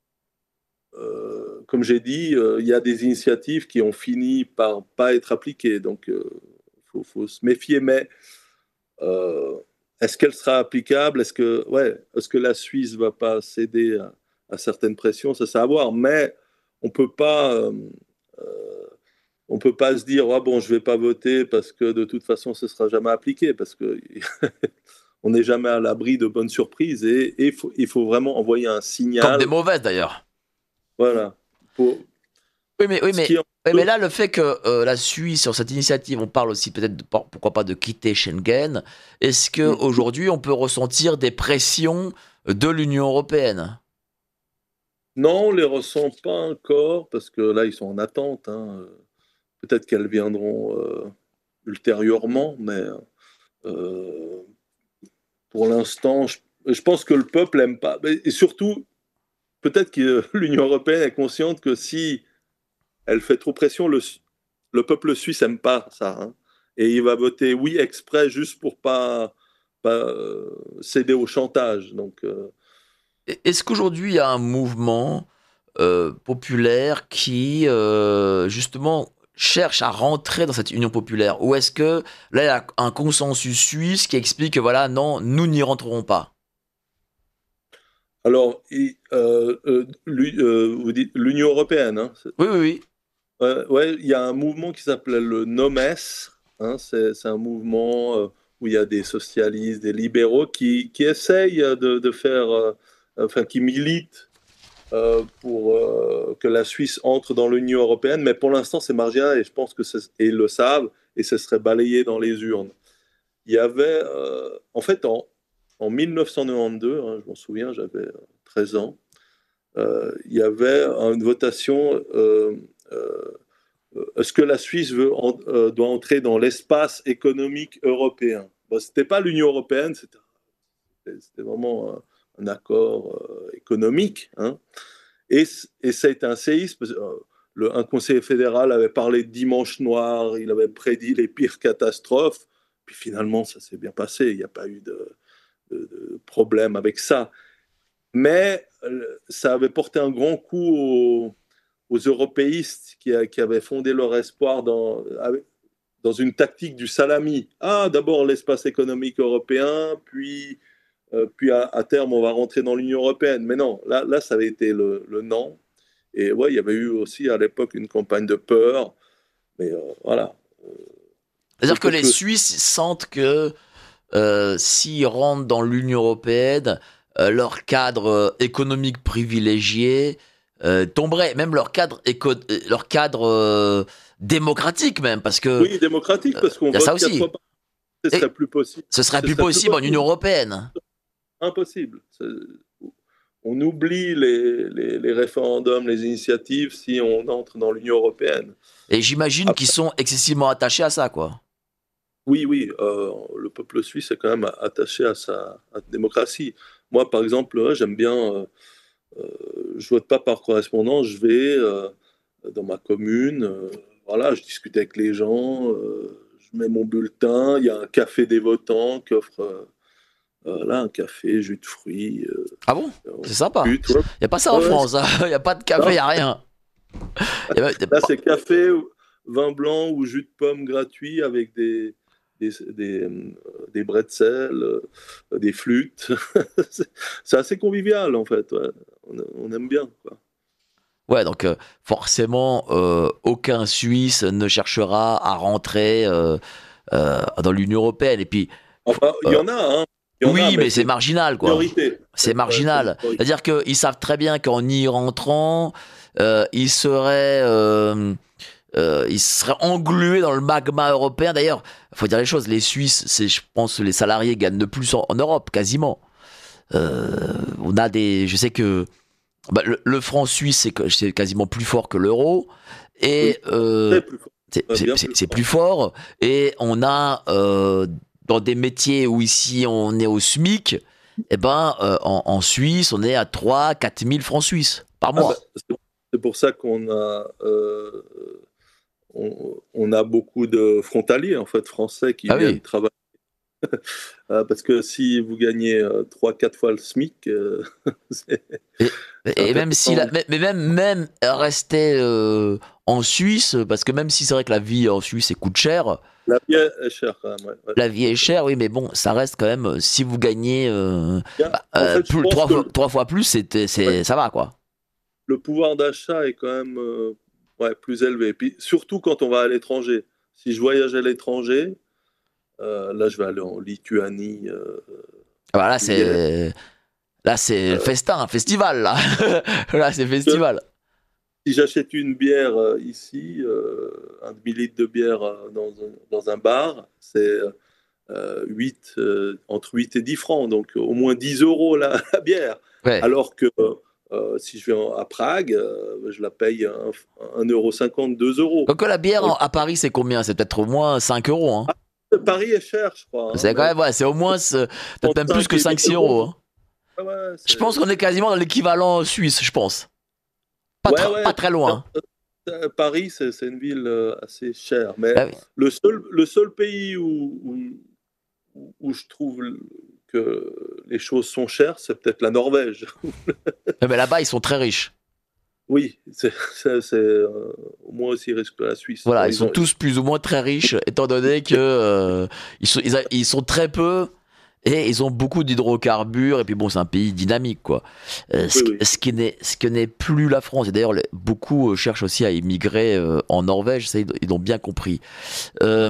euh, comme j'ai dit, euh, il y a des initiatives qui ont fini par pas être appliquées. Donc, il euh, faut, faut se méfier. Mais euh, est-ce qu'elle sera applicable? Est-ce que, ouais, est-ce que la Suisse ne va pas céder à, à certaines pressions? Ça, c'est à voir. Mais on peut pas, euh, euh, on peut pas se dire, ah bon, je vais pas voter parce que de toute façon, ce sera jamais appliqué, parce que on n'est jamais à l'abri de bonnes surprises, et il faut, il faut vraiment envoyer un signal. Comme des mauvaises d'ailleurs. Voilà. Pour... Oui, mais, oui, mais, oui, mais là, le fait que euh, la Suisse, sur cette initiative, on parle aussi peut-être, de, pourquoi pas, de quitter Schengen. Est-ce qu'aujourd'hui, on peut ressentir des pressions de l'Union européenne? Non, on ne les ressent pas encore, parce que là, ils sont en attente. Hein. Peut-être qu'elles viendront euh, ultérieurement, mais euh, pour l'instant, je, je pense que le peuple n'aime pas. Et surtout, peut-être que l'Union européenne est consciente que si elle fait trop pression, le, le peuple suisse n'aime pas ça. Hein. Et il va voter oui exprès juste pour ne pas, pas euh, céder au chantage. Donc, euh... Est-ce qu'aujourd'hui, il y a un mouvement euh, populaire qui, euh, justement, cherche à rentrer dans cette union populaire? Ou est-ce que là, il y a un consensus suisse qui explique que, voilà, non, nous n'y rentrerons pas? Alors, euh, euh, vous dites l'Union européenne. Hein, oui, oui, oui. Euh, ouais, il y a un mouvement qui s'appelle le NOMES. Hein, c'est, c'est un mouvement euh, où il y a des socialistes, des libéraux qui, qui essayent de, de faire, euh, enfin, qui militent euh, pour euh, que la Suisse entre dans l'Union européenne. Mais pour l'instant, c'est marginal, et je pense que c'est, et ils le savent, et ce serait balayé dans les urnes. Il y avait, euh, en fait, en, en dix-neuf cent quatre-vingt-douze, hein, je m'en souviens, j'avais treize ans, euh, il y avait une votation. Euh, euh, est-ce que la Suisse veut en, euh, doit entrer dans l'espace économique européen? Bon, ce n'était pas l'Union européenne, c'était, c'était vraiment un, un accord euh, économique. Hein. Et, et ça a été un séisme. Euh, le, un conseiller fédéral avait parlé de dimanche noir, il avait prédit les pires catastrophes. Puis finalement, ça s'est bien passé. Il n'y a pas eu de, de problème avec ça. Mais euh, ça avait porté un grand coup aux, aux européistes qui, a, qui avaient fondé leur espoir dans, dans une tactique du salami. Ah, d'abord l'espace économique européen, puis, euh, puis à, à terme, on va rentrer dans l'Union européenne. Mais non, là, là ça avait été le, le non. Et ouais, il y avait eu aussi à l'époque une campagne de peur. Mais euh, voilà. C'est-à-dire que les Suisses sentent que euh, s'ils rentrent dans l'Union européenne, euh, leur cadre économique privilégié euh, tomberait, même leur cadre, éco- leur cadre euh, démocratique même, parce que... Oui, démocratique, parce qu'on euh, vote ça aussi. quatre fois par an. Ce serait plus possible. Ce serait ce plus serait possible plus en Union européenne. Impossible. C'est... On oublie les, les, les référendums, les initiatives si on entre dans l'Union européenne. Et j'imagine Après... qu'ils sont excessivement attachés à ça, quoi. Oui, oui, euh, le peuple suisse est quand même attaché à sa à démocratie. Moi, par exemple, ouais, j'aime bien, euh, euh, je vote pas par correspondance, je vais euh, dans ma commune, euh, voilà, je discute avec les gens, euh, je mets mon bulletin, il y a un café des votants qui offre euh, voilà, un café, jus de fruits. Euh, ah bon? C'est sympa. Il ouais. n'y a pas ça en ouais, France, il n'y a pas de café, il n'y a rien. y a... Là, c'est café, vin blanc ou jus de pomme gratuit avec des... Des, des, des bretzels, des flûtes. C'est assez convivial, en fait. Ouais. On, on aime bien, quoi. Ouais, donc euh, forcément, euh, aucun Suisse ne cherchera à rentrer euh, euh, dans l'Union européenne. Et puis, enfin, il euh, y en a, hein. Y en oui, a, mais, mais c'est marginal, quoi. Priorité. C'est marginal. C'est C'est-à-dire qu'ils savent très bien qu'en y rentrant, euh, ils seraient... Euh, Euh, ils seraient englués dans le magma européen. D'ailleurs, il faut dire les choses, les Suisses, c'est, je pense, les salariés gagnent de plus en, en Europe, quasiment. Euh, on a des, je sais que bah, le, le franc suisse, c'est, c'est quasiment plus fort que l'euro, et oui, euh, c'est, plus c'est, c'est, c'est, c'est plus fort. Et on a euh, dans des métiers où ici on est au SMIC, et ben euh, en, en Suisse, on est à trois à quatre mille francs suisses par mois. Ah bah, c'est, c'est pour ça qu'on a euh, On, on a beaucoup de frontaliers, en fait, français qui ah viennent oui. travailler. Parce que si vous gagnez trois à quatre fois le SMIC, euh, c'est... Et, et même si la, mais, mais même, même rester euh, en Suisse, parce que même si c'est vrai que la vie en Suisse, elle coûte cher. La vie est chère, quand même. Ouais, ouais. La vie est chère, oui, mais bon, ça reste quand même, si vous gagnez euh, Bien, bah, en fait, euh, plus, trois, que... fois, trois fois plus, c'est, c'est, ouais. ça va, quoi. Le pouvoir d'achat est quand même... Euh... Ouais, plus élevé. Puis surtout quand on va à l'étranger. Si je voyage à l'étranger, euh, là je vais aller en Lituanie. Euh, ah bah là c'est là c'est euh, festin, un festival là. Là c'est festival. Si j'achète une bière euh, ici, euh, un demi-litre de bière euh, dans, un, dans un bar, c'est euh, huit, euh, entre huit et dix francs, donc au moins dix euros la, la bière. Ouais. Alors que Euh, si je vais en, à Prague, euh, je la paye un euro cinquante, deux euros. Donc la bière en, à Paris, c'est combien? C'est peut-être au moins cinq euros. Hein. Ah, Paris est cher, je crois. Hein, c'est quand même, ouais, c'est au moins, c'est, peut-être même plus que cinq six euros. Hein. Ah ouais, je pense qu'on est quasiment dans l'équivalent suisse, je pense. Pas, ouais, tra- ouais, pas très loin. Euh, Paris, c'est, c'est une ville euh, assez chère. Mais bah oui. le, seul, le seul pays où, où, où je trouve que les choses sont chères, c'est peut-être la Norvège. Mais là-bas, ils sont très riches. Oui, c'est, c'est, c'est euh, au moins aussi riche que la Suisse. Voilà, Alors, ils, ils sont ont... tous plus ou moins très riches, étant donné que euh, ils, sont, ils, a, ils sont très peu et ils ont beaucoup d'hydrocarbures. Et puis bon, c'est un pays dynamique, quoi. Euh, ce, oui, oui. Ce, qui n'est, ce qui n'est plus la France. Et d'ailleurs, les, beaucoup cherchent aussi à immigrer euh, en Norvège. Ça, ils, ils l'ont bien compris. Euh,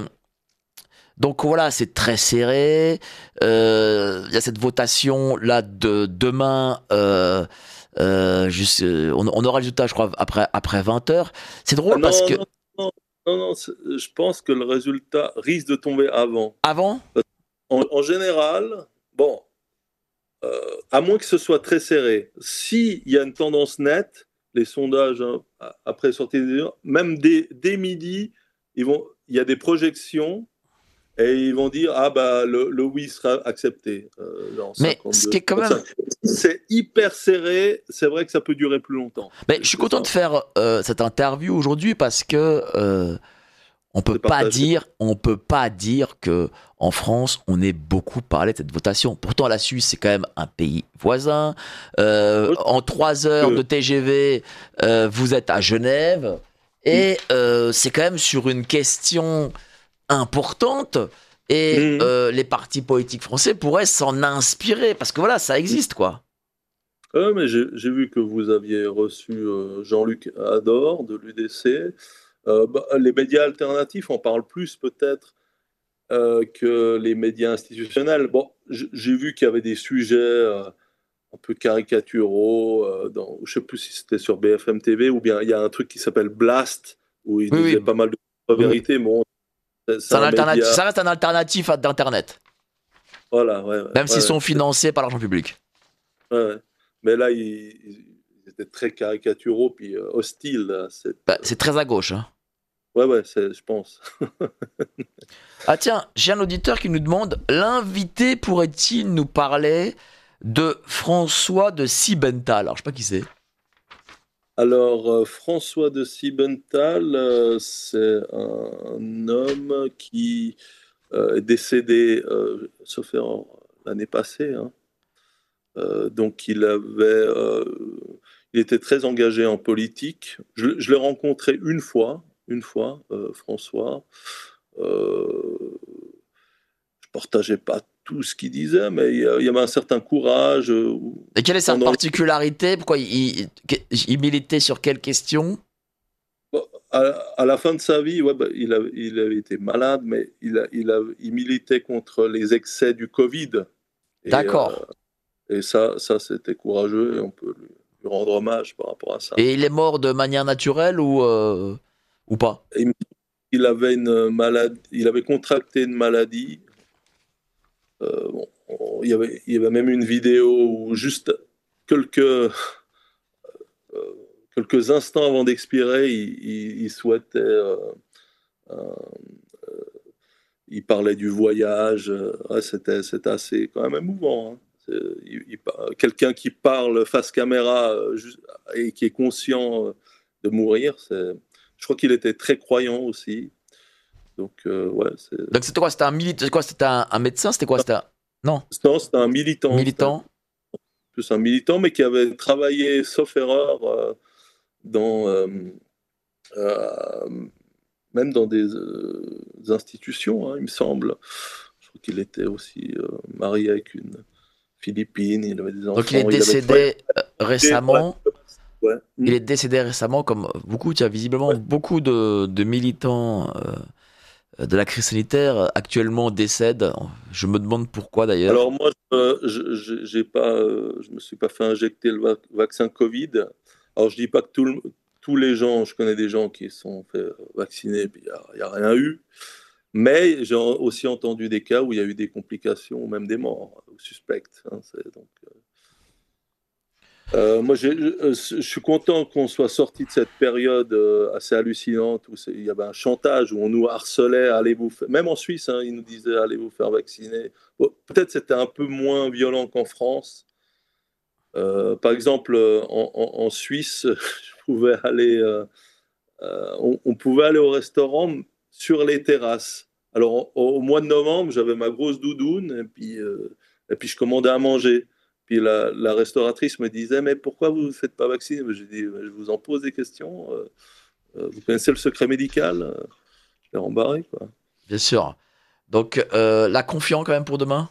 Donc voilà, c'est très serré. Il euh, y a cette votation là de demain. Euh, euh, juste, on, on aura le résultat, je crois, après après vingt heures. C'est drôle non, parce que non, non, non, non je pense que le résultat risque de tomber avant. Avant. En, en général, bon, euh, à moins que ce soit très serré. S'il y a une tendance nette, les sondages hein, après sortie des urnes, même dès, dès midi, ils vont, il y a des projections. Et ils vont dire ah bah le, le oui sera accepté. Euh, genre mais cinquante-deux, ce qui est quand même c'est hyper serré, c'est vrai que ça peut durer plus longtemps. Mais je suis content ça. de faire euh, cette interview aujourd'hui parce que euh, On peut pas dire, on peut pas dire que en France, on ait beaucoup parlé de cette votation. Pourtant, la Suisse, c'est quand même un pays voisin. Euh, en trois heures de T G V, euh, vous êtes à Genève. Et euh, c'est quand même sur une question importante. Et mmh. euh, les partis politiques français pourraient s'en inspirer. Parce que voilà, ça existe, quoi. Euh, mais j'ai, j'ai vu que vous aviez reçu euh, Jean-Luc Ador de l'U D C. Euh, bah, les médias alternatifs en parlent plus peut-être euh, que les médias institutionnels. Bon, j- j'ai vu qu'il y avait des sujets euh, un peu caricaturaux, euh, dans, je ne sais plus si c'était sur B F M T V ou bien il y a un truc qui s'appelle Blast où il oui, disait oui. pas mal de vérités. Oui. Bon, c'est, c'est un un média... ça reste un alternatif d'Internet. Voilà, ouais, ouais, Même ouais, s'ils ouais, sont financés par l'argent public. Ouais, ouais. Mais là, ils, ils étaient très caricaturaux puis euh, hostiles. Là, cette, bah, c'est très à gauche. Hein. Ouais, ouais, c'est, je pense. Ah tiens, j'ai un auditeur qui nous demande, l'invité pourrait-il nous parler de François de Siebenthal? Alors, je sais pas qui c'est. Alors, euh, François de Siebenthal, euh, c'est un, un homme qui euh, est décédé, euh, sauf erreur, l'année passée. Hein. Euh, donc, il avait, euh, il était très engagé en politique. Je, je l'ai rencontré une fois, une fois, euh, François. Euh, je partageais pas tout ce qu'il disait, mais il y, il y avait un certain courage. Euh, Et quelle est sa particularité? Pourquoi il, il, il militait sur quelle question? À, à la fin de sa vie, ouais, bah, il, avait, il avait été malade, mais il, a, il, a, il militait contre les excès du Covid. Et, D'accord. Euh, et ça, ça, c'était courageux et on peut lui, lui rendre hommage par rapport à ça. Et il est mort de manière naturelle ou, euh, ou pas? Et il avait une maladie, il avait contracté une maladie. Euh, bon, on, il, y avait, il y avait même une vidéo où juste quelques, euh, quelques instants avant d'expirer, il, il, il souhaitait... Euh, euh, il parlait du voyage, ouais, c'était, c'était assez quand même émouvant. Hein. Il, il, quelqu'un qui parle face caméra euh, juste, et qui est conscient de mourir, c'est, je crois qu'il était très croyant aussi. Donc, euh, ouais, c'est... Donc c'était quoi? C'était un militant? C'était quoi? C'était un, un médecin? C'était quoi? C'était un... Non. Non, c'était un militant. Militant. C'était plus un militant, mais qui avait travaillé, sauf erreur, euh, dans... Euh, euh, même dans des euh, institutions, hein, il me semble. Je crois qu'il était aussi euh, marié avec une Philippine, il avait des enfants. Donc il est décédé il avait... récemment. Ouais. Il est décédé récemment, comme beaucoup, il y a visiblement ouais. beaucoup de, de militants euh, de la crise sanitaire actuellement décèdent. Je me demande pourquoi d'ailleurs. Alors moi, euh, je, j'ai pas, euh, je me suis pas fait injecter le va- vaccin Covid. Alors je dis pas que tout le, tous les gens, je connais des gens qui se sont fait vacciner et puis il n'y a, a rien eu. Mais j'ai aussi entendu des cas où il y a eu des complications ou même des morts suspectes. Hein, c'est donc, euh... Euh, moi, j'ai, je, je suis content qu'on soit sorti de cette période euh, assez hallucinante où il y avait un chantage, où on nous harcelait, allez vous faire... même en Suisse, hein, ils nous disaient allez vous faire vacciner. Bon, peut-être c'était un peu moins violent qu'en France. Euh, par exemple, en, en, en Suisse, je pouvais aller, euh, euh, on, on pouvait aller au restaurant sur les terrasses. Alors, au, au mois de novembre, j'avais ma grosse doudoune et puis, euh, et puis je commandais à manger. Puis la, la restauratrice me disait, mais pourquoi vous ne vous faites pas vacciner? J'ai dit, je vous en pose des questions. Euh, euh, vous connaissez le secret médical? Je l'ai rembarré, quoi. Bien sûr. Donc, euh, la confiant quand même pour demain?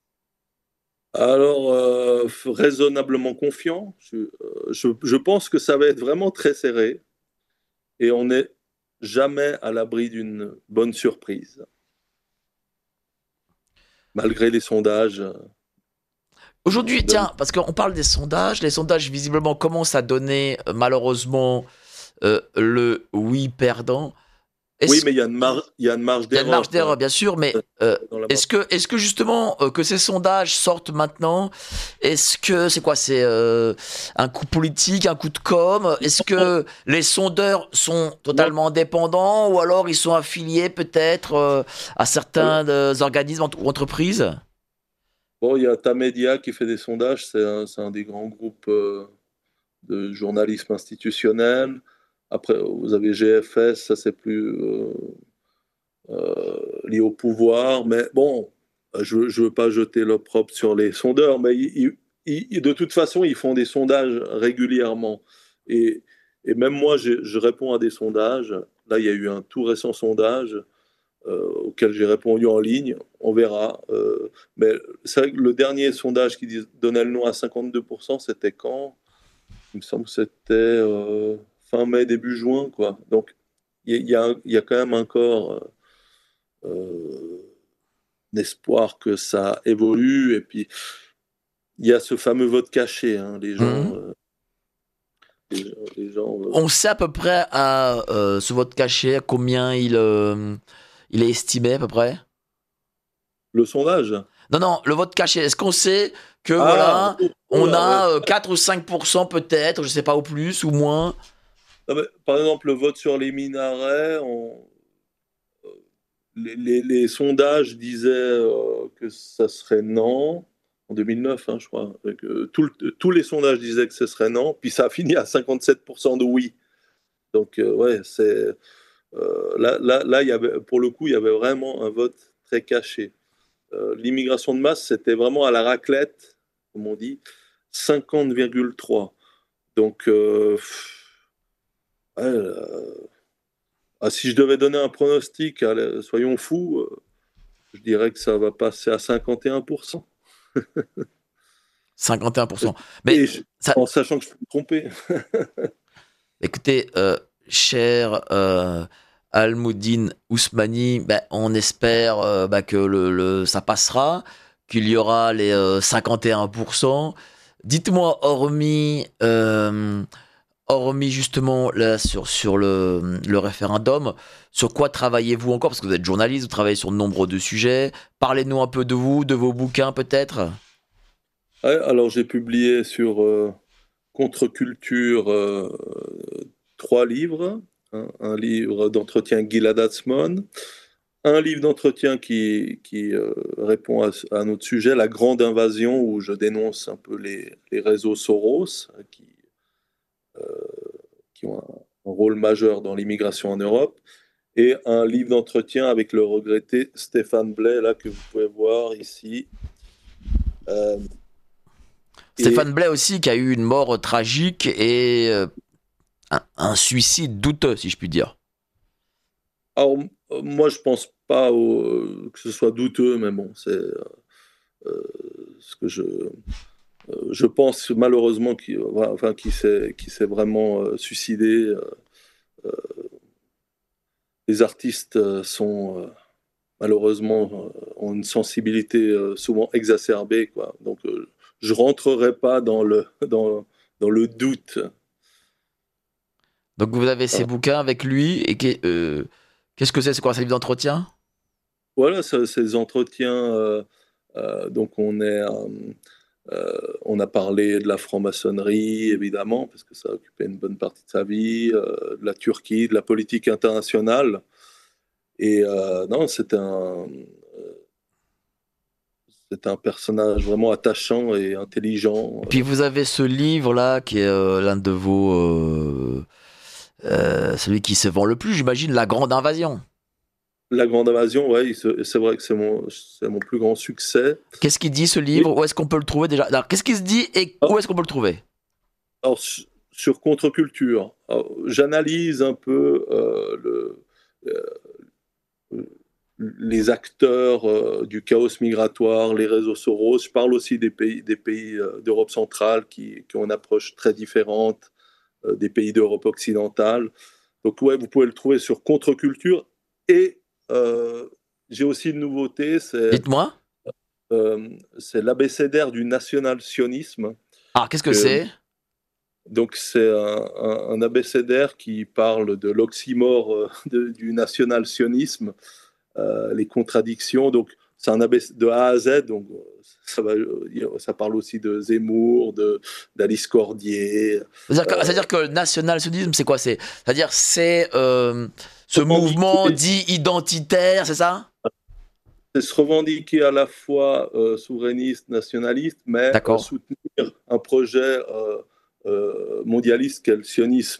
Alors, euh, raisonnablement confiant. Je, euh, je, je pense que ça va être vraiment très serré. Et on n'est jamais à l'abri d'une bonne surprise. Malgré les sondages. Aujourd'hui, tiens, parce qu'on parle des sondages, les sondages visiblement commencent à donner malheureusement euh, le oui perdant. Est-ce... Oui, mais il y a une marge, il y a une marge d'erreur. Il y a une marge d'erreur, bien sûr, mais euh, est-ce que, est-ce que justement euh, que ces sondages sortent maintenant, est-ce que c'est quoi, c'est euh, un coup politique, un coup de com? Est-ce que les sondeurs sont totalement indépendants ou alors ils sont affiliés peut-être euh, à certains euh, organismes ou entreprises? Bon, il y a Tamedia qui fait des sondages, c'est un, c'est un des grands groupes euh, de journalisme institutionnel. Après, vous avez G F S, ça c'est plus, euh, euh, liés au pouvoir. Mais bon, je ne veux pas jeter l'opprobre sur les sondeurs, mais ils, ils, de toute façon, ils font des sondages régulièrement. Et, et même moi, je, je réponds à des sondages. Là, il y a eu un tout récent sondage euh, auquel j'ai répondu en ligne. On verra. Euh, mais c'est vrai que le dernier sondage qui donnait le non à cinquante-deux pour cent, c'était quand? Il me semble que c'était euh, fin mai, début juin, quoi. Donc, il y, y, y a quand même encore euh, l'espoir que ça évolue. Et puis, il y a ce fameux vote caché. Hein, les gens... Mmh. Euh, les, les gens euh... On sait à peu près à euh, ce vote caché à combien il, euh, il est estimé à peu près? Le sondage? Non, non, le vote caché. Est-ce qu'on sait que ah, voilà, oh, oh, on là, a ouais. euh, quatre ou cinq pour cent peut-être, je sais pas, ou plus ou moins? Non, mais, par exemple, le vote sur les minarets, on... les, les, les sondages disaient euh, que ça serait non. En deux mille neuf, hein, je crois. Que tout le, tous les sondages disaient que ce serait non, puis ça a fini à cinquante-sept pour cent de oui. Donc, euh, ouais, c'est. Euh, là, là, là y avait, pour le coup, il y avait vraiment un vote très caché. Euh, l'immigration de masse, c'était vraiment à la raclette, comme on dit, cinquante virgule trois. Donc, euh, ouais, euh, ah, si je devais donner un pronostic, allez, soyons fous, euh, je dirais que ça va passer à cinquante et un pour cent. cinquante et un pour cent. Mais et je, ça... en sachant que je peux me tromper. Écoutez, euh, cher euh, Almoudine Ousmani, ben, on espère euh, ben, que le, le, ça passera, qu'il y aura les euh, cinquante et un pour cent. Dites-moi, hormis, euh, hormis justement là, sur, sur le, le référendum, sur quoi travaillez-vous encore? Parce que vous êtes journaliste, vous travaillez sur de nombreux de sujets. Parlez-nous un peu de vous, de vos bouquins peut-être. Ouais, alors j'ai publié sur euh, Contre-culture euh, trois livres. Hein, un livre d'entretien Gilad Atzmon, un livre d'entretien qui, qui euh, répond à, à notre sujet, La Grande Invasion, où je dénonce un peu les, les réseaux Soros, qui, euh, qui ont un, un rôle majeur dans l'immigration en Europe, et un livre d'entretien avec le regretté Stéphane Blais, là, que vous pouvez voir ici. Euh, Stéphane et... Blais aussi, qui a eu une mort tragique et euh, un, un suicide douteux, si je puis dire. Alors, moi, je pense pas au, que ce soit douteux, mais bon, c'est euh, ce que je... Euh, je pense malheureusement qu'il, enfin, qu'il, s'est, qu'il s'est vraiment euh, suicidé. Euh, euh, les artistes sont... Euh, malheureusement, euh, ont une sensibilité euh, souvent exacerbée, quoi. Donc, euh, je rentrerai pas dans le, dans, dans le doute. Donc, vous avez ces ah. bouquins avec lui, et que, euh, qu'est-ce que c'est? C'est quoi, ce livre d'entretien? Voilà, c'est, ces entretiens. Euh, euh, donc, on est... Euh, euh, on a parlé de la franc-maçonnerie, évidemment, parce que ça a occupé une bonne partie de sa vie, euh, de la Turquie, de la politique internationale. Et euh, non, c'est un... C'est un personnage vraiment attachant et intelligent. Et puis vous avez ce livre-là qui est euh, l'un de vos... Euh, euh, celui qui se vend le plus, j'imagine, La Grande Invasion. La Grande Invasion, oui, c'est vrai que c'est mon, c'est mon plus grand succès. Qu'est-ce qu'il dit ce livre? Où est-ce qu'on peut le trouver déjà? Alors, qu'est-ce qu'il se dit et où est-ce qu'on peut le trouver? Alors, sur Contre-culture, j'analyse un peu euh, le... Euh, les acteurs euh, du chaos migratoire, les réseaux Soros. Je parle aussi des pays, des pays euh, d'Europe centrale qui, qui ont une approche très différente euh, des pays d'Europe occidentale. Donc ouais, vous pouvez le trouver sur Contre-culture. Et euh, j'ai aussi une nouveauté, c'est, Dites-moi. Euh, c'est l'abécédaire du national-sionisme. Ah, qu'est-ce que, que c'est? Donc c'est un, un, un abécédaire qui parle de l'oxymore euh, de, du national-sionisme. Euh, les contradictions, donc c'est un abc de A à Z, donc ça, va, ça parle aussi de Zemmour, de, d'Alice Cordier. C'est-à-dire que, euh, c'est-à-dire que le national-sionisme, c'est quoi? c'est, C'est-à-dire c'est euh, ce mouvement dit identitaire, c'est ça? C'est se revendiquer à la fois euh, souverainiste, nationaliste, mais euh, soutenir un projet euh, euh, mondialiste qu'est le sionisme.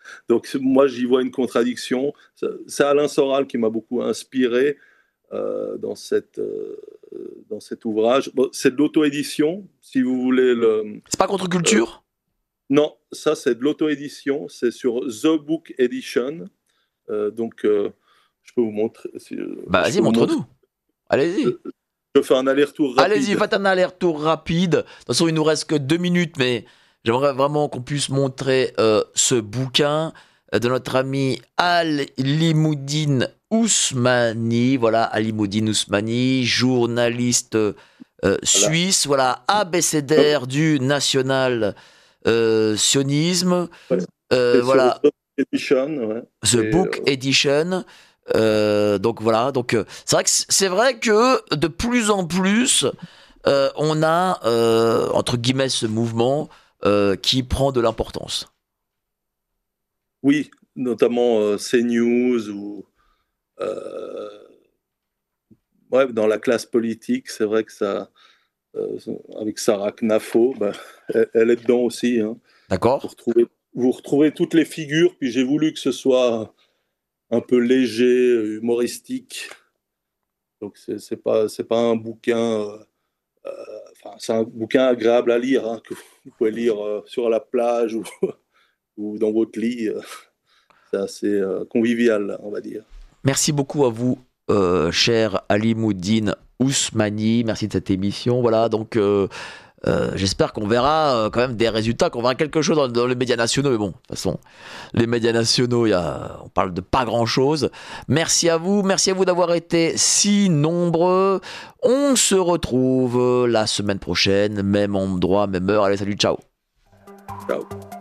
Donc moi, j'y vois une contradiction. C'est Alain Soral qui m'a beaucoup inspiré euh, dans, cette, euh, dans cet ouvrage. Bon, c'est de l'auto-édition, si vous voulez. Le, c'est pas contre-culture euh, Non, ça c'est de l'auto-édition. C'est sur The Book Edition. Euh, donc, euh, je peux vous montrer. Si, bah vas-y, montre-nous. Allez-y. Je, je fais un aller-retour rapide. Allez-y, faites un aller-retour rapide. De toute façon, il nous reste que deux minutes, mais j'aimerais vraiment qu'on puisse montrer euh, ce bouquin de notre ami Alimoudine Ousmani. Voilà, Alimoudine Ousmani, journaliste euh, voilà. suisse, voilà, abécédaire du national euh, sionisme. Ouais. Euh, voilà. The Edition, ouais. The Et Book euh... Edition. Euh, donc voilà, donc euh, c'est vrai que c'est vrai que de plus en plus euh, on a euh, entre guillemets ce mouvement euh, qui prend de l'importance. Oui, notamment euh, CNews ou euh, ouais, dans la classe politique, c'est vrai que ça, euh, avec Sarah Knafo, bah, elle, elle est dedans aussi. Hein. D'accord. Vous retrouvez, vous retrouvez toutes les figures, puis j'ai voulu que ce soit un peu léger, humoristique. Donc c'est, c'est pas c'est pas un bouquin, euh, euh, enfin c'est un bouquin agréable à lire, hein, que vous pouvez lire euh, sur la plage ou, ou dans votre lit. Euh, c'est assez euh, convivial, on va dire. Merci beaucoup à vous, euh, cher Alimoudine Ousmani. Merci de cette émission. Voilà, donc euh, euh, j'espère qu'on verra euh, quand même des résultats, qu'on verra quelque chose dans, dans les médias nationaux. Mais bon, de toute façon, les médias nationaux, y a, on parle de pas grand-chose. Merci à vous, merci à vous d'avoir été si nombreux. On se retrouve la semaine prochaine, même endroit, même heure. Allez, salut, ciao. Ciao.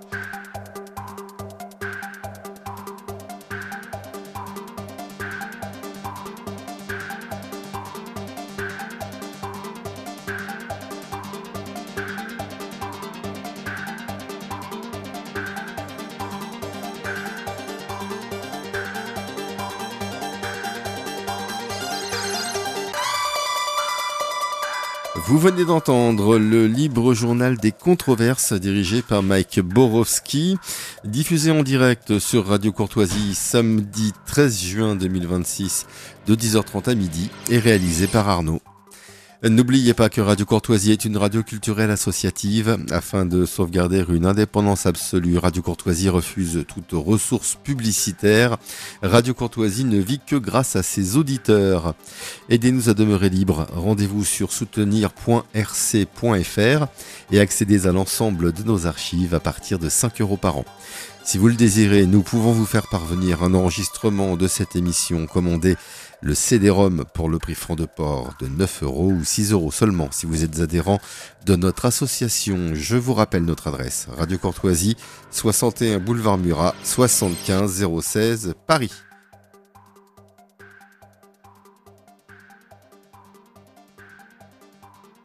Vous venez d'entendre le libre journal des controverses dirigé par Mike Borowski, diffusé en direct sur Radio Courtoisie samedi treize juin deux mille vingt-six de dix heures trente à midi et réalisé par Arnaud. N'oubliez pas que Radio Courtoisie est une radio culturelle associative. Afin de sauvegarder une indépendance absolue, Radio Courtoisie refuse toute ressource publicitaire. Radio Courtoisie ne vit que grâce à ses auditeurs. Aidez-nous à demeurer libres. Rendez-vous sur soutenir point r c point f r et accédez à l'ensemble de nos archives à partir de cinq euros par an. Si vous le désirez, nous pouvons vous faire parvenir un enregistrement de cette émission. Commandez le C D-ROM pour le prix franc de port de neuf euros ou six euros seulement si vous êtes adhérent de notre association. Je vous rappelle notre adresse. Radio Courtoisie, soixante et un boulevard Murat, soixante-quinze zéro seize, Paris.